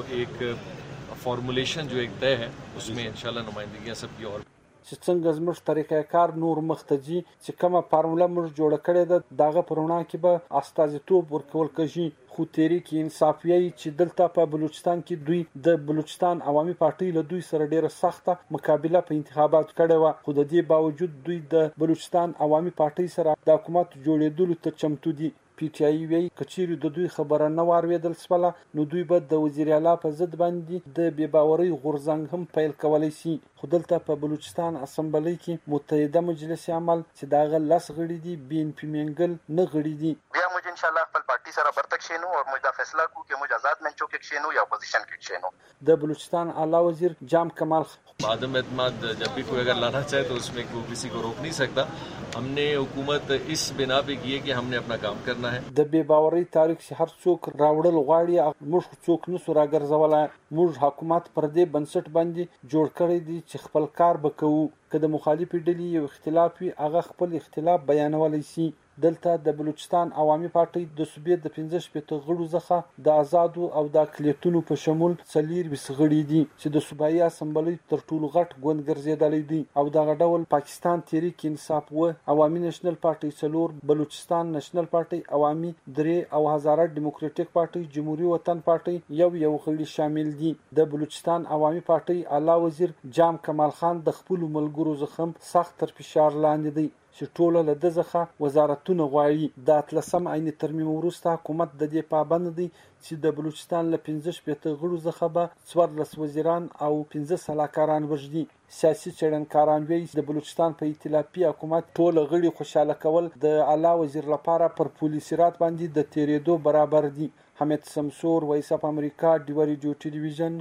एक फॉर्मुलेशन जो एक तय है उसमें इंशाल्लाह नुमाइंदगियाँ सबकी और چې څنګه زموږ طریقې کار نور مختجی چې کومه فارموله موږ جوړ کړې ده داغه پرونه کې به استازیتوب ورکول کېږي. خو تحریک انصاف یې چې دلته په بلوچستان کې دوی د بلوچستان عوامي پارټي له دوی سره ډیره سخته مقابله په انتخاباتو کړې و، خو د دې باوجود دوی د بلوچستان عوامي پارټي سره د حکومت جوړېدلو ته چمتو دي. پی ټی آی وی کچېری د دوی خبره نه وارویدل سپله نو دوی به د وزیر اعلی په ضد باندې د بې باورۍ غورځنګ هم پیل کولی شي. خو دلته په بلوچستان اسمبلی کې متحده مجلس عمل چې داغه لس غړي دي بي ان پی منګل نه غړي دي. بیا موږ ان شاء الله خپل پارټي سره برتک شینو او موږ دا فیصله کوو چې موږ آزاد منچو کې شینو یا اپوزیشن کې شینو. د بلوچستان اعلی وزیر جام کمال आदम एतमाद जब भी कोई अगर लाना चाहे तो उसमें कोई किसी को रोक नहीं सकता. हमने हुकूमत इस बिना पे की है कि हमने अपना काम करना है. د بې باورۍ تاریخ چې هر څوک راوړل غواړي موږ څوک نسو راګرځولای. موږ حکومت پر دې بنسټ باندې جوړ کړی دی چې خپل کار وکړو. که د مخالفې ډلې یو اختلاف وي هغه خپل اختلاف بیانولی شي. دلته د بلوچستان عوامي پارټي د صوبې د پنځه شپېته غړو څخه د آزادو او د اقلیتونو په شمول څلورویشت غړي دي چې د صوبایي اسمبلی تر ټولو غټ ګوند ګرځېدلی دي. او دغه ډول پاکستان تحریک انصاف و عوامي نېشنل پارټي څلور، بلوچستان نېشنل پارټي عوامي درې او هزاره ډیموکراټیک پارټي جمهوریت وطن پارټي یو یو غړي شامل دي. د بلوچستان عوامي پارټي اعلی وزیر جام کمال خان د خپل ملګرو څخه سخت تر فشار لاندې دی چې ټوله له دغه وزارتونو غواړي. د اتلسم عین ترمیم وروسته حکومت د دې پابند دی چې د بلوچستان له پنځه شپېته غړو څخه به څوارلس وزیران او پنځه سلاکاران وژدي. سیاسي څېړنکاران وایي د بلوچستان په ائتلافي حکومت ټول غړي خوشاله کول د اعلی وزیر لپاره پر پولیسي رات باندې د تیرېدو برابر دي. حمید سمسور، وایس اف امریکا، ډیوا ریډیو ټلویزیون،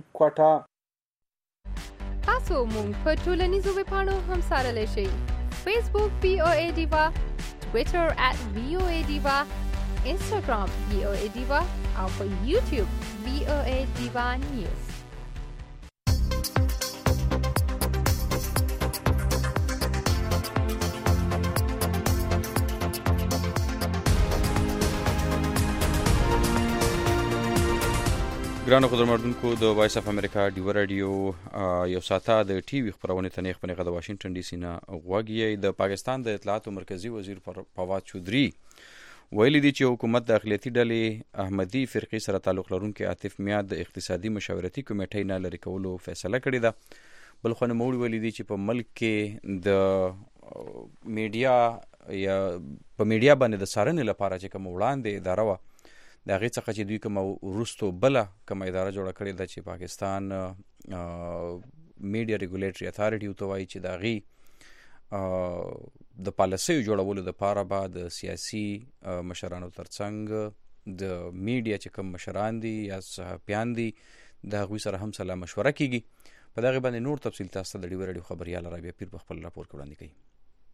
کوټه. تاسو مونږ په ټولنیزو ویبپاڼو هم سره شئ. Facebook V O A Diva, Twitter at V O A Diva, Instagram V O A Diva, or for YouTube V O A Diva News. ګرانو قدرمنونکو د وایس اف امریکا ډیوا رادیو یو ساته د ټي وي خبرونه تنیخ په نغه د واشنگټن ډي سي نه غوږی. د پاکستان د اطلاعات مرکزی وزیر فواد چودھری ویلي دی چې حکومت د اقلیتي ډلې احمدي فرقې سره تعلق لرونکي عاطف میاد د اقتصادي مشاورتي کمیټې نه لري کولو فیصله کړې ده. بل خو نوموړي ویلي دی چې په ملک کې د میډیا یا په میډیا باندې د څارنې لپاره چې کوم وړاندې اداره وه د هغې څخه چې دوی کومه وروستو بله کومه اداره جوړه کړې ده چې پاکستان میډیا ریګولیټري اتھارټي ورته وایي چې د هغې د پالیسیو جوړولو دپاره به د سیاسي مشرانو ترڅنګ د میډیا چې کوم مشران دي یا صحافیان دي د هغوی سره هم سلا مشوره کیږي. په دغه باندې نور تفصیل تاسو د ډیو رادیو خبريال رابعه پیر په خپل راپور کې وړاندې کوي.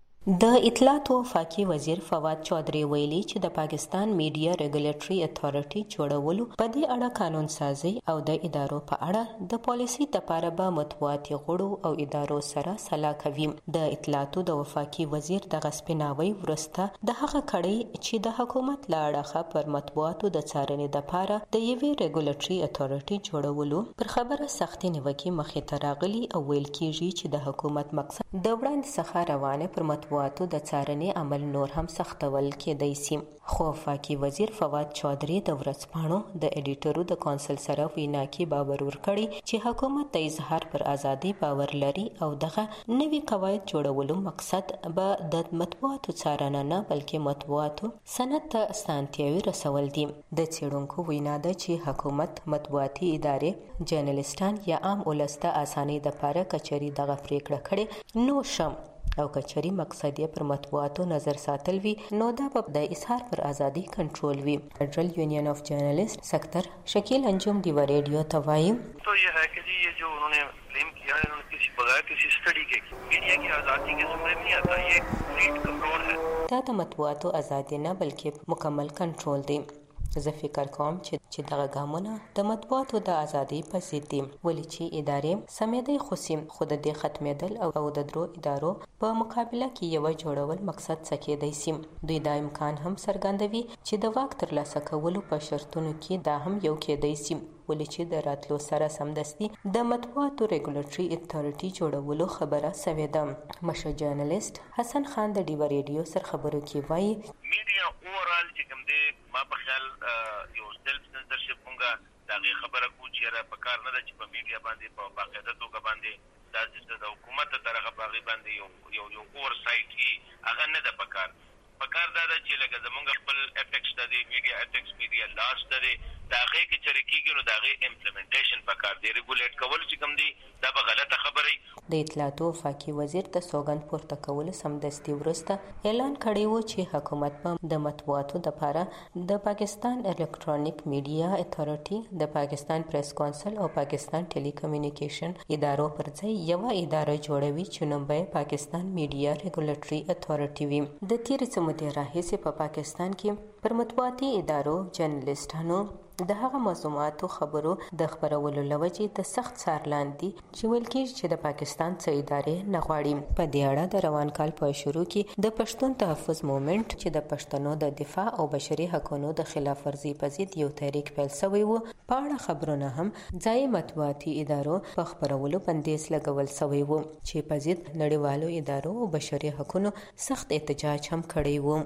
د اطلاعات او وفاقي وزیر فواد چودھری ویلي چې د پاکستان میډیا ریګولیټري اتھارټي جوړولو په دې اړه قانون سازي او د ادارو په اړه د پالیسي لپاره به مطبوعاتي غړو او ادارو سره سلا کوي. د اطلاعات او وفاقي وزیر د غسپناوي ورسته د هغه کړي چې د حکومت لا اړه پر مطبوعاتو د څارنې لپاره د یوې ریګولیټري اتھارټي جوړولو پر خبره سختي نیوکه مخې ته راغلي او ویل کیږي چې د حکومت مقصد د وړاندې څخه روانه پر مطبوعاتو د څارنې عمل نور هم سختول کېدای شي. خو وفاقي وزیر فواد چودھری د ورځپاڼو د ایډیټرو د کونسل سره وینا کې باور ورکړی چې حکومت د اظهار پر ازادي باور لري او دغه نوي قواعد جوړولو مقصد به د مطبوعاتو څارنه نه بلکې مطبوعاتو سند ته اسانتیاوي رسول دي. د څېړونکو وینا ده چې حکومت مطبوعاتي ادارې جرنالستان یا عام ولس ته اساني د لپاره کچري دغه پریکړه کړي نو شم او کچري مقصد یې پر مطبوعاتو نظر ساتل وی نو دا په د اظهار پر ازادي کنټرول وی. فیڈرل یونین آف جرنلسٹ سیکٹر شکیل انجم ڈیوا ریڈیو توایم تو یہ ہے کہ یہ جو انہوں نے کلیم کیا ہے انہوں نے کسی بغیر کسی اسٹڈی کے میڈیا کی آزادی کے زمرے میں نہیں آتا. یہ کمپلیٹ کنٹرول ہے. دا د مطبوعاتو ازادي نه بلکې مکمل کنټرول دی. زه فکر کوم چې چې دغه ګامونه د مطبوعاتو د ازادي په ضد دي ولې چې ادارې سمېدې خوسیم خود د ختمېدل او د درو ادارو په مقابله کې یو جوړول مقصد څه کېدای شي. دوی دا امکان هم څرګندوي چې د واک ترلاسه کولو په شرطونو کې دا هم یو کېدای شي ولې چې د راتلو سره سمدستي د مطبوعاتو ریګولیټري اتھارټي جوړولو خبره سوې ده. مشر جرنالست حسن خان د ډیوا ریډیو سره خبرو کې وایي میډیا اورال چې کوم دی ما په خیال یو سیلف سنسرشپ مونږه دغه خبره کو چې را په کار نه ده چې په میډیا باندې په باقاعده توګه باندې د د حکومت طرفه باغی باندې یو یو یو اور سایت کې هغه نه ده په کار په کار دا ده چې لکه زمونږ خپل اپیکس د میډیا اپیکس میډیا لاس د دا غي کې چې کېږي نو دا غي امپلیمنټیشن په کار دی ریګولیټ کول چې کوم دی دا به غلطه خبره. د اطلاعات او وفاقي وزیر د سوګند پورته کول سمدستي ورسته اعلان کړی و چې حکومت په د مطبوعاتو لپاره د پاکستان الکترونیک میډیا اتھارټي د پاکستان پریس کونسل او پاکستان ټيلي کمیونیکیشن ادارو پر ځای یو اداره جوړوي چې نوم به پاکستان میډیا ریګولیټري اتھارټي وي. د تیر څه مودې راهیسې په پاکستان کې پر مطبوعاتي ادارو جرنالستانو د هغه معلوماتو خبرو د خبرولو لوجې د سخت څار لاندې چې ویل کېږي چې د پاکستان څخه ادارې نه غواړي. په دې اړه د روان کال په شروع کې د پښتون تحفظ موومېنټ چې د پښتنو د دفاع او بشري حقوقو د خلاف ورزي په ضد یو تحریک پیل شوی و. په اړه خبرونه هم ځای مطبوعاتي ادارو په خبرولو بندیز لګول شوی و چې په ضد نړیوالو ادارو او بشري حقوقو سخت احتجاج هم کړی و.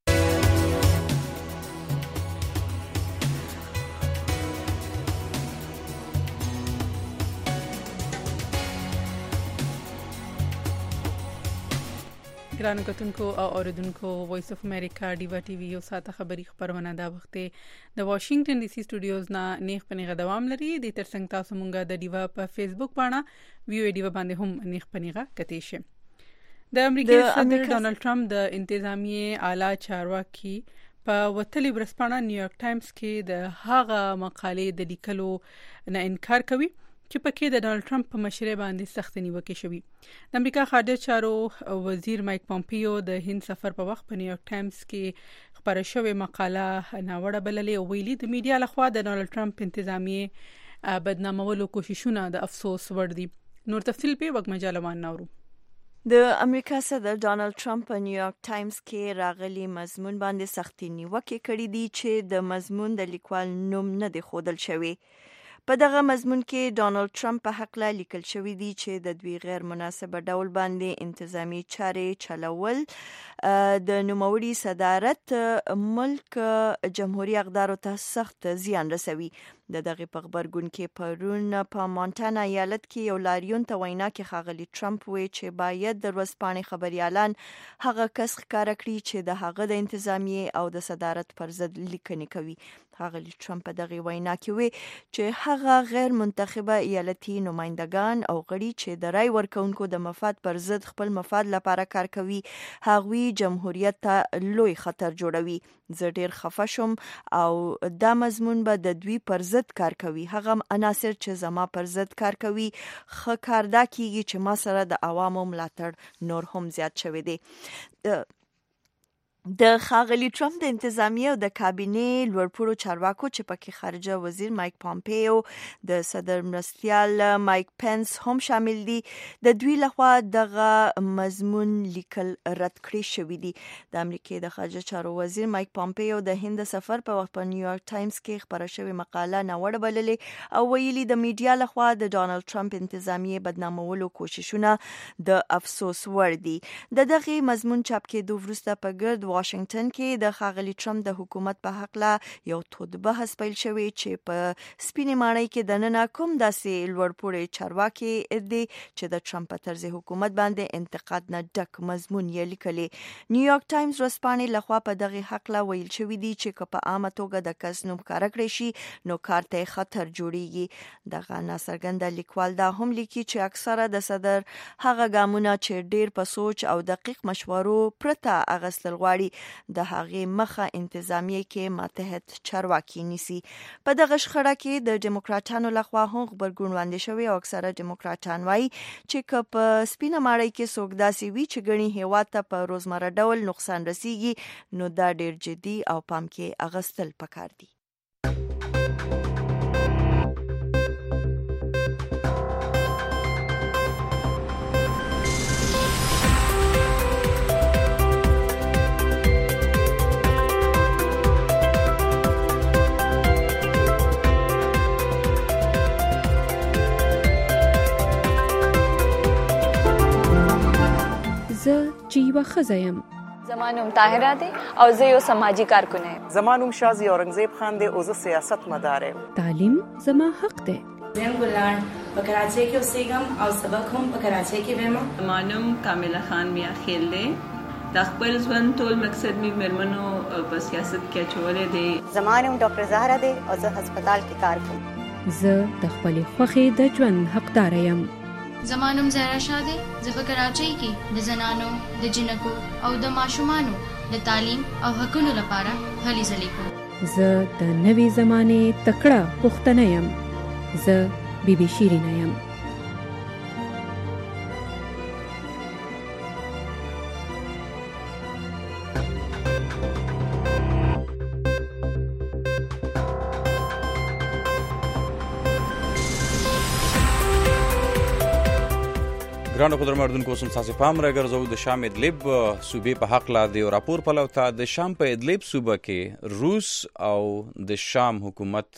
ګرانو کتونکو او اوریدونکو وایس اف امریکا ډیوا ټي وی یو ساته خبری خبرونه دا وخت د واشنگټن ډي سي سټوډیوز نه نیغ پنیغه دوام لري. د ترڅنګ تاسو مونږه د ډیوا په فیسبوک باندې ویو ډیوا باندې هم نیغ پنیغه کتی شي. د امریکای صدر ډونالد ټرمپ د انتظامیه اعلی چارواکي په وتلی ورسپانه نیویارک ټایمز کې د هغه مقالې د لیکلو نه انکار کوي چې پکې د ډونالد ټرمپ په مشرۍ باندې سخت نیوکه شوی. د امریکا خارجه چارو وزیر مایک پومپیو د هند سفر په وخت په نیویارک ټایمز کې خبره شوې مقاله ناوړه بللې او ویلي د میډیا لخوا د ډونالد ټرمپ انتظامیه بدنامولو کوششونه د افسوس وړ دي. نور تفصیل په وګ مجالوان نورو. د امریکا صدر ډونالد ټرمپ په نیویارک ټایمز کې راغلي مضمون باندې سختي نیوکه کړې دي چې د مضمون د لیکوال نوم نه دی ښودل شوی. په دغه مضمون کې ډونالد ټرمپ په حق لا لیکل شوی دی چې د دوی غیر مناسب ډول باندې انتظامی چارې چلول د نوموړي صدارت ملک جمهوریت اقدارو ته سخت زیان رسوي. د دغه په خبرګون کې پرون په مونټانا ایالت کې یو لاریون ته وینا کې ښاغلي ټرمپ وی چې باید د ورځپاڼې خبريالان هغه کس ښکاره کړي چې د هغه د انتظامیه او د صدارت پر ضد لیکنې کوي. ښاغلي ټرمپ په دغه وینا کې وی چې هغه غیر منتخبه ایالتي نمائندگان او غړي چې د رای ورکونکو د مفاد پر ضد خپل مفاد لپاره کار کوي هغوی جمهوریت ته لوی خطر جوړوي. زه ډیر خفه شوم او دا مضمون به د دوی پر ضد ضد کار کوي. هغه عناصر چې زما پر ضد کار کوي ښه کار دا کیږي چې ما سره د عوامو ملاتړ نور هم زیات شوی دی. د ښاغلي ټرمپ د انتظامیه او د کابینې لوړپوړو چارواکو چې پکې خارجه وزیر مایک پامپیو د صدر مرستیال مایک پنس هم شامل دي د دوی لخوا دغه مضمون لیکل رد کړی شوی دي. د امریکای د خارجه چارو وزیر مایک پامپیو د هند سفر په وخت په نیویارک ټایمز کې خبره شوې مقاله ناوړه بللې او ویلي د میډیا لخوا د ډانلډ ټرمپ انتظامیه بدنامولو کوششونه د افسوس وړ دي. د دغه مضمون چاپ کېدو وروسته په ګرد واشنگټن کې د ښاغلي ټرمپ د حکومت په حق لا یو تود بحث پیل شوی چې په سپینې ماڼۍ کې دننه کوم داسې لوړپوړي چارواکي دي چې د ټرمپ په طرز حکومت باندې انتقاد نه ډک مضمون یې لیکلی. نیویارک ټایمز ورځپاڼې لخوا په دغه حق لا ویل شوی دی چې که په عامه توګه د کس نوم ښکاره کړی شي نو کار ته خطر جوړیږي. دغه ناڅرګنده لیکوال دا هم لیکي چې اکثره د صدر هغه ګامونه چې ډیر په سوچ او دقیق مشورو پرته اغستل غواړي د هغې مخه انتظامیه کې ماتحت چارواکي نیسي. په دغه شخړه کې د ډیموکراټانو لخوا هم غبرګون وړاندې شوی او اکثره ډیموکراټان وایي چې که په سپینه ماڼۍ کې څوک داسې وي چې ګڼي هیواد ته په روزمره ډول نقصان رسیږي نو دا ډیر جدي او پام کې اغستل پکار دي. زه چې یوه ښځه یم. زما نوم طاهره دی او زه یو سماجي کارکونه یم. زما نوم شازي اورنګزیب خان دی او زه سیاست مدار یم. تعلیم زما حق دی. زه ګلان په کراچۍ کې اوسېږم او سبق هم په کراچۍ کې وایم. زما نوم کامله خان میا خیل دی. د خپل ژوند ټول مقصد می مرمنو په سیاست کې اچولې دی. زما نوم ډاکټر زهرا دی او زه هسپتال کې کار کوم. زه د خپلې خوښې د ژوند حقدار یم. زما نوم زهرا شاه دی. زه په کراچۍ کې د زنانو د جنکو او د ماشومانو د تعلیم او حقونو لپاره هلې ځلې کوم. زه د نوې زمانې تکړه پښتنه یم. زه بیبي شیرینه یم. ګرانو قدر مردونکو سم تاسو پام راګرځو د شام ادلب صوبې په حق لا دی راپور پلو ته د شام په ادلب صوبه کې روس او د شام حکومت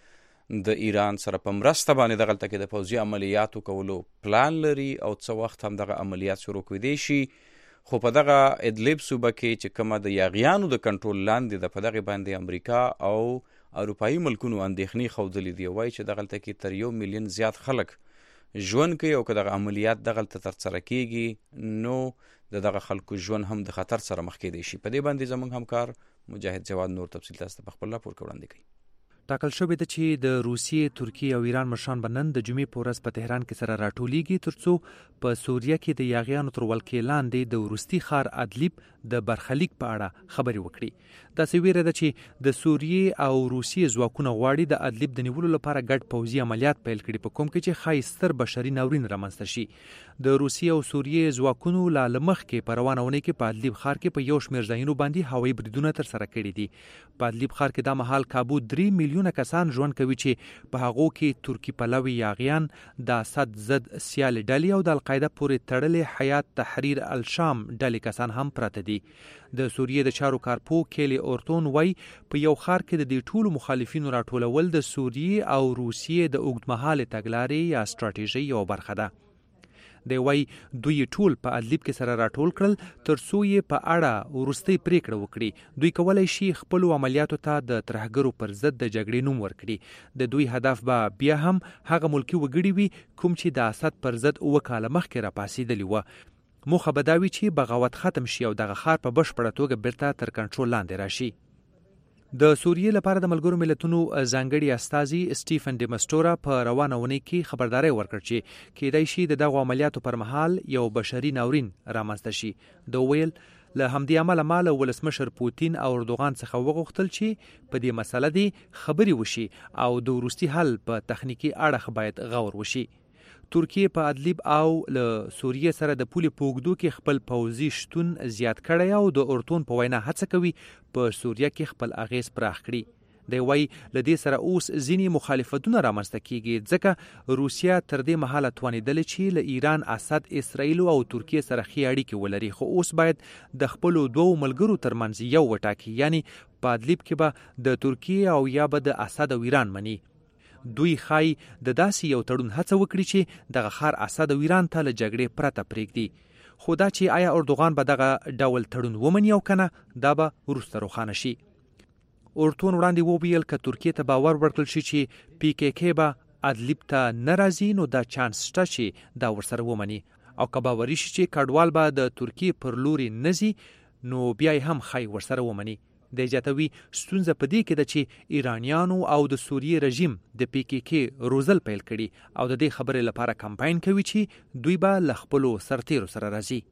د ایران سره په مرسته باندې دغلته کې د پوځي عملیاتو کولو پلان لري او څو وخت هم دغه عملیات شروع کړي شي. خو په دغه ادلب صوبه کې چې کومه د یاغیانو د کنټرول لاندې د په دغه باندې امریکا او اروپایي ملکونو اندېښنې ښودلې دي. وایي چې دغلته کې تر یو میلیون زیات خلک ژوند کوي او که دغه عملیات دغلته ترسره کیږي نو د دغه خلکو ژوند هم د خطر سره مخ کېدی شي. په دې باندې زموږ همکار مجاهد جواد نور تفصیل تاسو په خپل راپور کې وړاندې کوي. ټاکل شوې ده چې د روسیې، ترکیې او ایران مشران به نن د جمعې په ورځ په تهران کې سره راټولیږي ترڅو په سوریه کې د یاغیانو تر ولکې لاندې د وروستي ښار ادلیب د برخلیک په اړه خبرې وکړي. داسې ویره ده چې د سوریې او روسیې ځواکونه غواړي د ادلیب د نیولو لپاره ګډ پوځي عملیات پیل کړي په کوم کې چې ښایي ستر بشري ناورین رامنځته شي. د روسیې او سوریې ځواکونو لا له مخکې په روانه اونۍ کې په ادلیب ښار کې په یو شمېر ځایونو باندې هوایي بریدونه ترسره کړي دي. په ادلیب ښار کې دا مهال کابو درې میلیونه کسان ژوند کوي چې په هغو کې ترکی پلوي یاغیان، د اسد ضد سیالې ډلې او د القاعده پورې تړلې حیات تحریر الشام ډلې کسان هم پراته دي. د سوریې د چارو کارپو کیلی اورتون وای په یو ښار کې د دې ټولو مخالفینو راټولول د سوریې او روسیې د اوږدمهالې تګلارې یا ستراتیژۍ یوه برخه ده. دی وای دوی ټول په ادلیب کې سره راټول کړل ترڅو یې په اړه وروستۍ پریکړه وکړي. دوی کولی شي خپلو عملیاتو ته د ترهګرو پر ضد د جګړې نوم ورکړي. د دوی هدف به بیا هم هغه ملکي وګړي وي کوم چې د اسد پر ضد اوه کاله مخکې راپاڅېدلي وه. موخه به دا وي چې بغاوت ختم شي او دغه ښار په بشپړه توګه بیرته تر کنټرول لاندې راشي. د سوریې لپاره د ملګرو ملتونو ځانګړي استازي سټیفن ډیمسټورا په روانه اونۍ کې خبرداری ورکړ چې کېدای شي د دغو عملیاتو پر مهال یو بشري ناورین رامنځته شي. د ویل له همدې امله ما له ولسمشر پوتین او اردوغان څخه وغوښتل چې په دې مسله دې خبرې وشي او د وروستي حل په تخنیکی اړخ باید غور وشي. ترکیه په ادلیب او له سوریې سره د پولې په اوږدو کې خپل پوځي شتون زیات کړی او د اردن په وینا هڅه کوي په سوریه کې خپل اغیز پراخ کړي. دی وایي له دې سره اوس ځینې مخالفتونه رامنځته کیږي ځکه روسیه تر دې مهاله توانېدلې چې له ایران، اسد، اسرائیل او ترکیې سره ښې اړیکې ولري، خو اوس باید د خپلو دوو ملګرو ترمنځ یو وټاکي، یعنی په ادلیب کې به د ترکیې او یا به د اسد او ایران مني. دوی خای د داسې یو تړون هڅه وکړي چې دغه ښار اسد او ایران ته له جګړې پرته پرېږدي، خو دا چې آیا اردوغان به دغه ډول تړون ومني او کنه دا به وروسته روښانه شي. اردن وړاندې وویل که ترکیې ته باور ورکړل شي چې پی کې کې به ادلیب ته نه راځي نو دا چانس شته چې دا ورسره ومني، او که باوري شي چې کډوال به د ترکیې پر لوري نه ځي نو بیا یې هم ښایي ورسره ومني. دی زیاتوي ستونزه په دې کې ده چې ایرانیانو او د سوریې رژیم د پی کې کې روزل پیل کړي او د دې خبرې لپاره کمپاین کوي چې دوی به له خپلو سرتیرو سره راځي.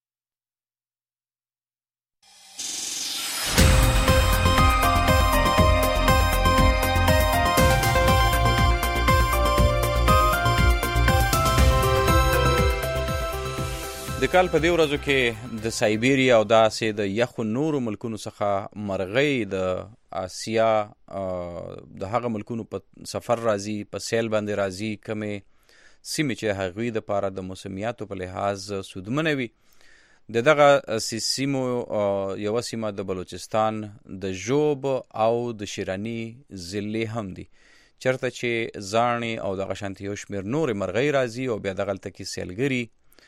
د کال په دې ورځو کې د سایبیریا او داسې د یخو نورو ملکونو څخه مرغۍ د آسیا د هغه ملکونو په سفر راځي، په سیل باندې راځي، کمې سیمې چې هغوی د پاره د موسمیاتو په لحاظ سودمنه وي. د دغه سیمو یوه سیمه د بلوچستان د ژوب او د شیراني ضلعې هم دي، چېرته چې زاڼې او دغه شانتې یو شمېر نورې مرغۍ راځي او بیا دغلته کې سیلګري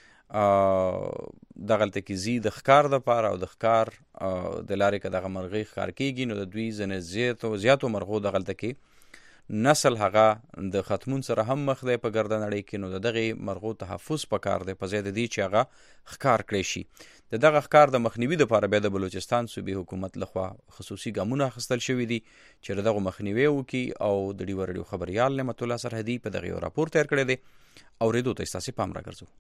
دغلته کې ځي د ښکار دپاره او د ښکار د لارې که دغه مرغۍ ښکار کېږي نو د دوی ځینې زیاتو زیاتو مرغو دغلته کې نسل هغه د ختمون سره هم مخ دی په ګرده نړۍ کې، نو د دغې مرغو تحفظ پکار دی په ځای د دې چې هغه ښکار کړی شي. د دغه ښکار د مخنیوي دپاره بیا د بلوچستان صوبې حکومت لخوا خصوصي ګامونه اخیستل شوي دي چې د دغو مخنیوی وکړي، او د ډیوه راډیو خبریال نعمت الله سرحدي په دغه یو راپور تیار کړی دی، اورېدو ته ستاسې پام راګرځو.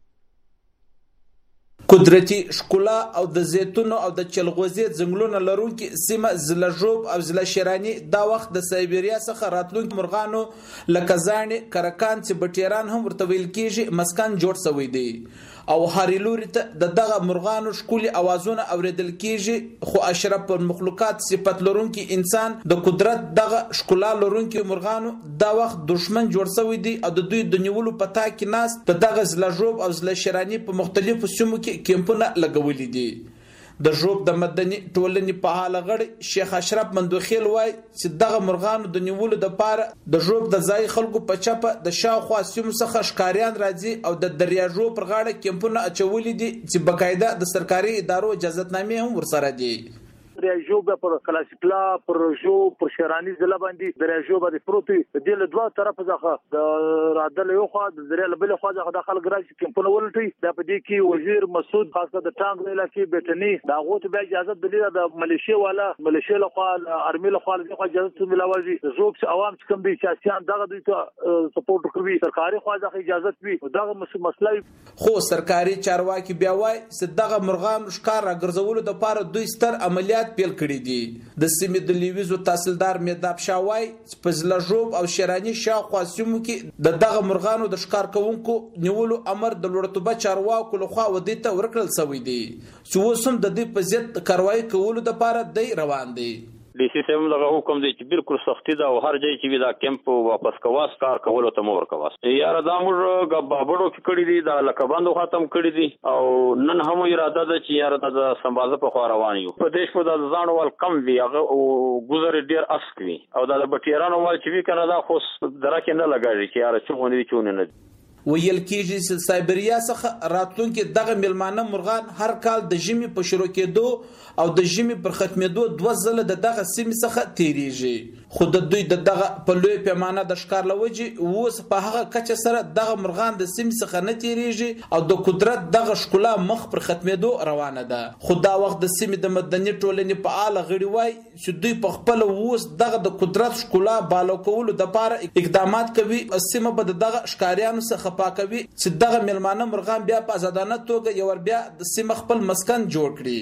قدرتي ښکلا او د زیتونو او د چلغوزي ځنګلونو لرونکي سیمه ضلع ژوب او ضلع شیراني دا وخت د سایبریا څخه راتلونکي مرغانو لکه زاڼې، کرکان چې بټیران هم ورته ویل کېږي مسکن جوړ شوی دی، او هرې لوري ته د دغه مرغانو ښکلي اوازونه اورېدل کېږي. خو اشرف المخلوقات صفت لرونکي انسان د قدرت دغه ښکلا لرونکي مرغانو دا وخت دشمن جوړ شوی دی او د دوی د نیولو په تا کې ناست د دغه ضلع ژوب او ضلع شیراني په مختلفو سیمو کې کیمپونه لګولي دي. د ژوب د مدني ټولنې په حال غړي شیخ اشرف مندوخیل وای چې دغه مرغانو د نیولو د پاره د ژوب د ځای خلکو په چپه د شاوخوا سیمو څخه ښکاریان راځي او د دریاژو پر غاړه کیمپونه اچولي دي چې بقاعده د سرکاري ادارو اجازتنامې هم ورسره دي. دریاژو پر کلاسیکلا پر ژو پر شیرانی ضلع باندې دریاژو باندې پروتي د له دوه طرف څخه د رادل یو خوا د دریا له بل خوا څخه د خلک راځي کیمپونه ولټي. د پدې کې وزیر مسعود خاصه د ټانګ علاقې بیٹنی دا غوته به اجازه د د ملیشیا والا ملیشیا له خوا ارمي له خوا د اجازه ملاوي زوب عوام چې کوم دي سیاسيان دغه دوی ته سپورټ کوي سرکاري خوا ځخه اجازه وي دغه مسله خو سرکاري چارواکي بیا وای چې دغه مرغان ښکار راګرځولو د پاره دوی ستر عملیات پیل کړی دي. د سیمې د لیویزو تحصیلدار میداب شاوای په ضلع ژوب او شیراني شاوخوا سیمو کې د دغه مرغانو د ښکار کوونکو نیولو امر د لوړتوبه چارواکو لخوا ودې ته ورکړل شوی دی چې اوس هم د دې په ضد کاروایي کولو دپاره دی روان دی. ډي سي سم دغه حکم دی چې بالکل سختي ده او هر ځای چې وي دا کیمپ واپس کواس کار کولو ته مو ورکواس. یاره دا موږ بابړو کې کړي دي دا لکبندو ختم کړي دي او نن هم اراده ده چې یاره د سمبازه په خوا روان یو. په دیش په د ځان ول کم وي هغه ګذر ډیر اسک وي او دا د بټیرانو ول چې وی کنه دا خو درکه نه لګاږي چې یاره چونه دي چونه نه ویل کېږي چې سایبریا څخه راتلونکي دغه ملمانه مرغان هر کال د ژمي په شروع کېدو او د ژمي پر ختمېدو دوه ځله د دغه سیمې څخه تیریږي. خو د دوی د دغه په لوی پیمانه د ښکار لوجې اوس په هغه کچه سره دغه مرغان د سیمې څخه نه تیریږي او د قدرت دغه ښکلا مخ پر ختمېدو روانه ده. خو دا وخت د سیمې د مدني ټولنې په اله غړي وای چې دوی په خپل اوس دغه د قدرت ښکلا بالو کولو لپاره اقدامات کوي. سیمه به دغه ښکاریانو څخه پاکوي چې دغه ملمانه مرغان بیا په آزادانه توګه یو بیا د سیمه خپل مسکن جوړ کړي.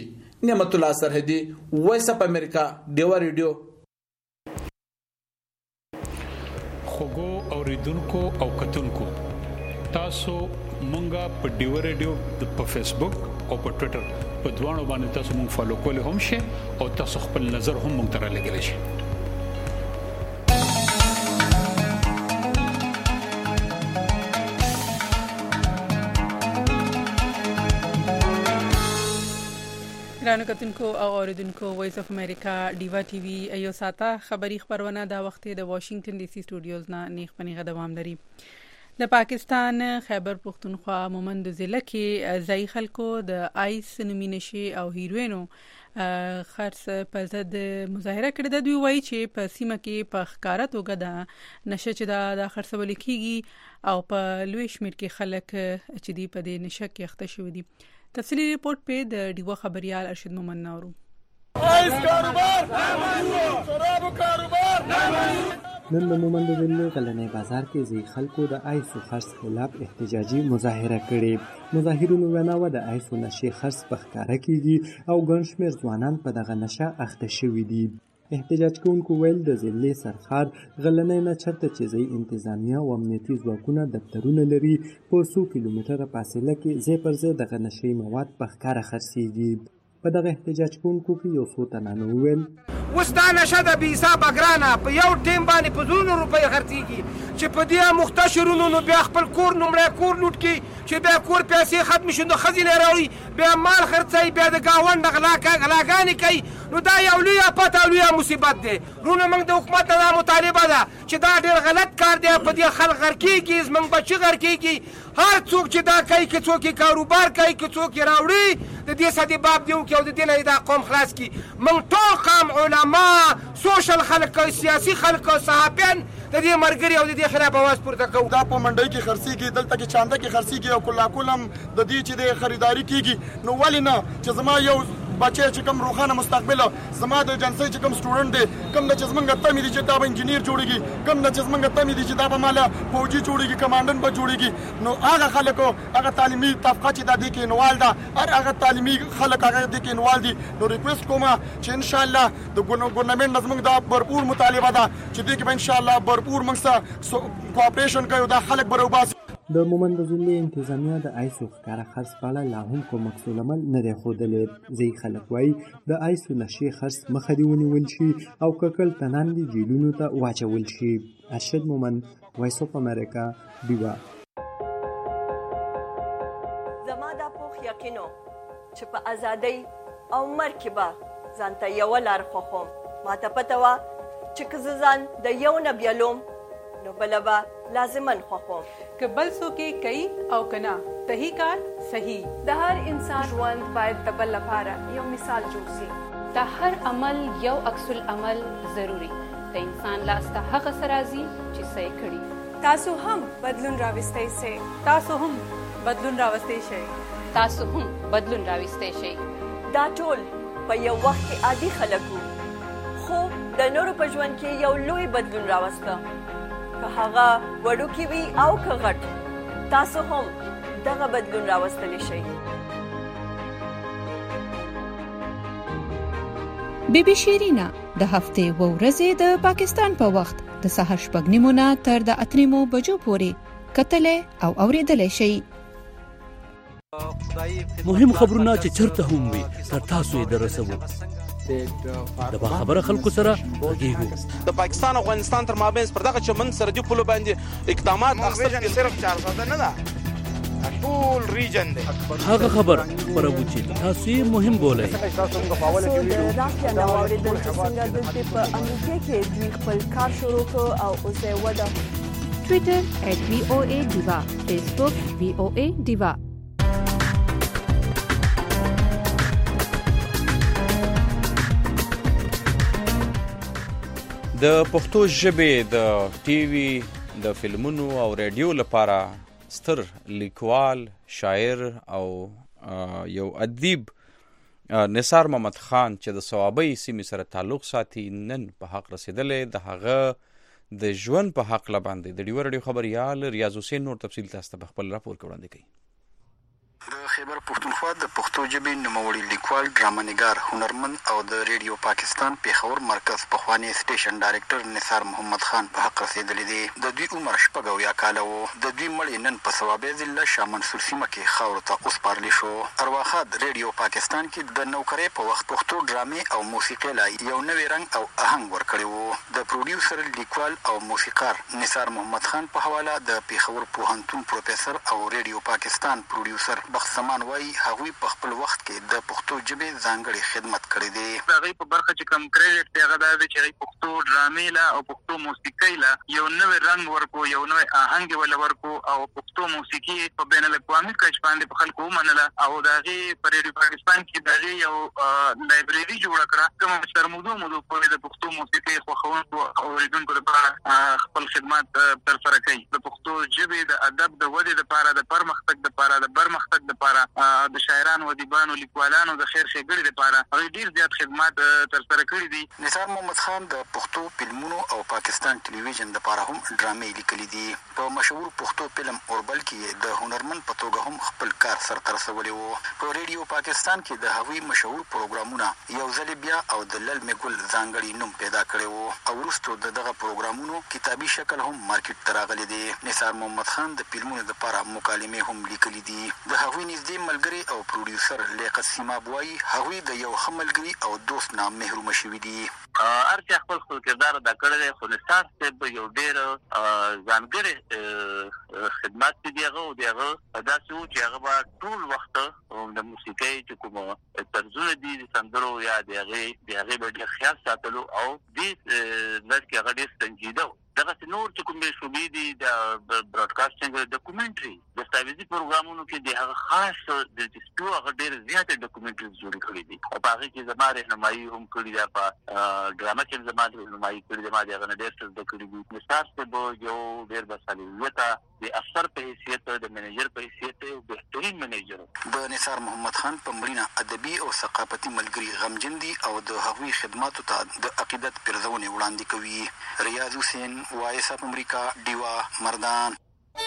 نعمت الله سرحدي، وایس اپ امریکا، ډیوا ریډیو. خوګو اوریدونکو او کتونکو، تاسو مونږه په ډیوا ریډیو په فیسبوک او په ټوئیټر په دوانو باندې تاسو مونږ فالو کولی هم شئ او تاسو خپل نظر هم مونږ ته رالیږلی شئ. ګرانو کتونکو او اوریدونکو، وایس اف امریکا ډیوا ټي وي ایو ساته خبری خبرونه دا وخت د واشنگټن ډي سي سټوډیوز نه نیغ پنیغه دوام لري. د پاکستان خیبر پختونخوا مومند ضلع کې ځای خلکو د آیس نومي نشي او هیروینو خرڅ په ضد مظاهره کړې ده. دوی وایي چې په سیمه کې په ښکاره توګه د نشه چې د خرڅول کېږي او په لوی شمېر کې خلک چې دی په دې نشه کې اخته شوي دي. تفصیلی رپورٹ په د ډیوا خبريال ارشد مومن نورو. آیس کاروبار شراب کاروبار. نن د مومند ضلع غلنۍ بازار کې ځای خلکو د آیسو خرڅ خلاف احتجاجي مظاهره کړې. مظاهرونو ویناوه د آیسو نشې خرڅ په ښکاره کېږي او ګڼ شمېر ځوانان په دغه نشه اخته شوي دي. احتجاج کوونکو ویل د ضلع سرحد غلنۍ نه چرته چې ځای انتظامیه او امنیتي ځواکونه دفترونه لري په څو کیلومتره فاصله کې ځای پر ځای دغه نشهیي مواد په ښکاره خرڅېږي. په دغه احتجاج کوونکو کې یو څو تنانه وویل اوس دا نشه د بې حسابه ګرانه په یو ټیم باندې په زرونو روپۍ خرڅېږي چې په دې مختشرونو نو بیا خپل کور لومړی کور لوټ کړي چې بیا کور پیسې ختمې شي نو ښځې نه راوړي بیا مال خرڅوي بیا د ګاونډ غلاګانې کوي. نو دا یو لوی افت او لوی مصیبت دی. رونه موږ د حکومت نه دا مطالبه ده چې دا ډېر غلط کار دی. په دې خلک غر کېږي، زموږ بچي غر کېږي. هر څوک چې دا کوي، که څوک یې کاروبار کوي، که څوک یې راوړي، د دې سدي باب دی وکړي او د دې نه دا قوم خلاص کړي. موږ ټول قام علما، سوشل خلک، سیاسي خلک، صحافیان د دې مرګري او د دې خلاف اواز پورته کوو. دا په منډۍ کې خرڅېږي، دلته کې چانده کې خرڅېږي او کلا کولم د دې چې د خریداري کېږي. نو ولې نه چې زما یو بچی چې کوم روښانه مستقبل، زما د جنسي چې کوم سټوډنټ دی، کوم نه چې زمونږ تمې دي چې دا به انجینیر جوړېږي، کوم نه چې زمونږ تمې دي چې دا به مالا فوجي جوړېږي، کمانډن به جوړېږي. نو هغه خلکو هغه تعلیمي طبقه چې دا دې کې انوال ده، هر هغه تعلیمي خلک هغه دې کې انوال دي. نو ریکویسټ کوم چې انشاءالله د ګورنمنټ نه زمونږ دا بھرپور مطالبه ده چې دې کې به انشاءالله بھرپور موږ سره کوآپریشن کوي، دا خلک به راوباسي. د مومند ضلع انتظامیه د آیسو ښکاره خرڅ په اړه لا هم کوم عکس العمل نه دی ښودلی. ځایي خلک وایي د آیسو نشې خرڅ مخه دې ونیول شي او ککړ تنان دې جیلونو ته واچول شي. ارشد مومند، وایس اف امریکا، ډیوا. زما دا پوخ یقین و چې په ازادۍ او مرګ کې به ځان ته یوه لار خوښوم. ماته پته وه چې که زه ځان د یو نه بیلوم نو بله به لازمن خوښوم. که بل څوک یې کوي او که نه، صحیح کار صحیح. د هر انسان ژوند باید د بل لپاره یو مثال جوړ شي. د هر عمل یو عکس العمل ضروري. د انسان لاس ته هغه څه راځي چې څه یې کړي. تاسو هم بدلون راوستی شئ. تاسو هم بدلون راوستی شئ. تاسو هم بدلون راوستی شئ. دا ټول په یو وخت کې عادي خلک وو، خو د نورو په ژوند کې یو لوی بدلون راوسته. که هغه وړوکی وي او که غټ، تاسو هم دغه بدلون راوستلی شئ. بی بی شیرینا د هفتې و ورځې د پاکستان په وخت د سهار شپږ نیمو نه تر د اته نیمو بجو پورې کتلې او اوریدلې شئ. مهم خبرونه چې چرته هم وي تر تاسو یې درسوو. د با خبره خلکو سره غږیږو. د پاکستان او افغانستان تر مابین پر دغه چمن سرحدي پولو باندې اقدامات اخیستل صرف چار ساده نه ده، ټول ریجن دی. هغه خبر خبرو چې تاسو یې مهم بولئ. سو د راکیا نو اوریدل چې څنګه دلته په امریکا کې دوی خپل کار شروع کړ او اوس یې وده. ټویټر ایٹ وی او اے ډیوا، فیسبوک وی او اے ډیوا. د پښتو ژبې د ټي وي، د فلمونو او ریډیو لپاره ستر لیکوال، شاعر او یو ادیب نثار محمد خان چې د صوابۍ سیمې سره تعلق ساتي، نن په حق رسېدلی. د هغه د ژوند په حق باندې د ډیوا رادیو خبریال ریاض حسین نور تفصیل تاسو ته په خپل راپور کې وړاندې کوي. د خیبر پښتونخوا د پښتو ژبې نوموړي لیکوال، ډرامه‌نګار، هنرمند او د ریډیو پاکستان پیښور مرکز پخوانی سټیشن ډایرکټر نثار محمد خان په حق رسېدلی دی. د دوی عمر شپږ اویا کاله و. د دوی مړی نن په ثوابه ضلع شاه منصور سیمه کې خاورو ته وسپارلی شو. ارواښاد ریډیو پاکستان کې د نوکرۍ په وخت پښتو ډرامې او موسیقۍ لا یو نوی رنګ او آهنګ ورکړی و. د پروډیوسر، لیکوال او موسیقار نثار محمد خان په حواله د پیښور پوهنتون پروفیسر او ریډیو پاکستان پروډیوسر بخت سمان وایي هغوی په خپل وخت کې د پښتو ژبې ځانګړی خدمت کړی دی. د هغوی په برخه چې کوم کریډټ دی هغه دا دی چې هغوی پښتو ډرامې له او پښتو موسیقۍ له یو نوی رنګ ورکو، یو نوی آهنګ یې وله ورکو او پښتو موسیقي په بین الاقوامي کچ باندې په خلکو ومنله او د هغې په ریډیو پاکستان کې د هغې یو لایبرري جوړه کړه کومه چې تر مودو مودو پورې د پښتو موسیقۍ خوښونکو او اورېدونکو لپاره خپل خدمات ترسره کوي. د پښتو ژبې د ادب د ودې دپاره، د پرمختګ دپاره، د برمختګ دپاره، د شاعرانو، ادیبانو، لیکوالانو د خیر ښېګړې دپاره هغوی ډېر زیات خدمات ترسره کړي دي. نثار محمد خان د پښتو فلمونو او پاکستان ټلویزیون دپاره هم ډرامې لیکلي دي. په مشهور پښتو فلم اوربل کې د هنرمند په توګه هم خپل کار سرته رسولی و. په ریډیو پاکستان کې د هغوی مشهور پروګرامونه یو ځلې بیا او د للمې ګل ځانګړي نوم پیدا کړی و او وروستو د دغه پروګرامونو کتابي شکل هم مارکیټ ته راغلی دی. نثار محمد خان د فلمونو دپاره مکالمې هم لیکلي دي. د هغوی نږدې ملګری او پروډیوسر لیاقت سیماب وایي هغوی د یو ښه ملګري او دوست نه محرومه شوي دي. هر چا خپل خپل کردار ادا کړی دی، خو نثار صاحب یو ډېر ځانګړی خدمات چې دي هغه او د هغه داسې و چې هغه به ټول وخت د موسیقۍ چې کوم طرزونه دي د سندرو یا د هغې د هغې به ډېر خیال ساتلو او دې لړ کې هغه ډېر سنجیده و. دغسې نور چې کوم شعبې دي د براډکاسټینګ، ډاکومنټري، دستاویزي پروګرامونو کې د هغه خاص دلچسپي هغه ډېرې زیاتې ډاکومنټریز جوړې کړي دي او په هغې کې زما رهنمایي هم کړې ده. په ډرامه کې هم زما رهنمایي کړې ده. ما د هغه نه ډېر څه زده کړي دي. نثار صاحب یو ډېر باصلاحیته د افسر په حیثیت، د منیجر په حیثیت یو بهترین منیجر. د نثار محمد خان په مړینه ادبي او ثقافتي ملګري غمجن دي او د هغوی خدماتو ته د عقیدت پرځونې وړاندې کوي. ریاض حسین، وایس اف امریکا، ډیوا، مردان.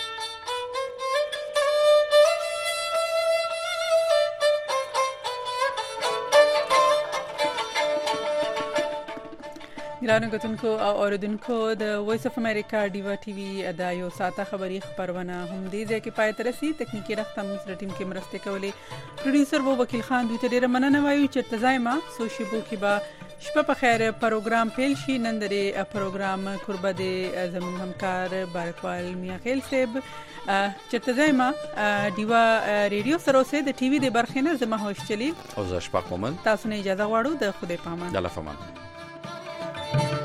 ګرانو کتونکو او اوریدونکو، د وایس اف امریکا ډیوا ټي وي دا یو ساعته خبري خبرونه هم دې ځای کې پای ته رسي. تکنیکی رخت هم سره ټیم کې مرسته کولې. پروډیوسر وو وکیل خان دوی ته ډیره مننه وایو چې تزایما سوشي بو کې با شپه په خیر پروګرام پیل شي. نن درې پروګرام قربه د زمون همکار بارکوال میا خیل صاحب چې تزایما ډیوا ریډیو سره اوسه د ټي وي د برخې نه زما هوښ چلی او زه شپږ مومن تاسو نه اجازه غواړو د خوده پامان د لفمان.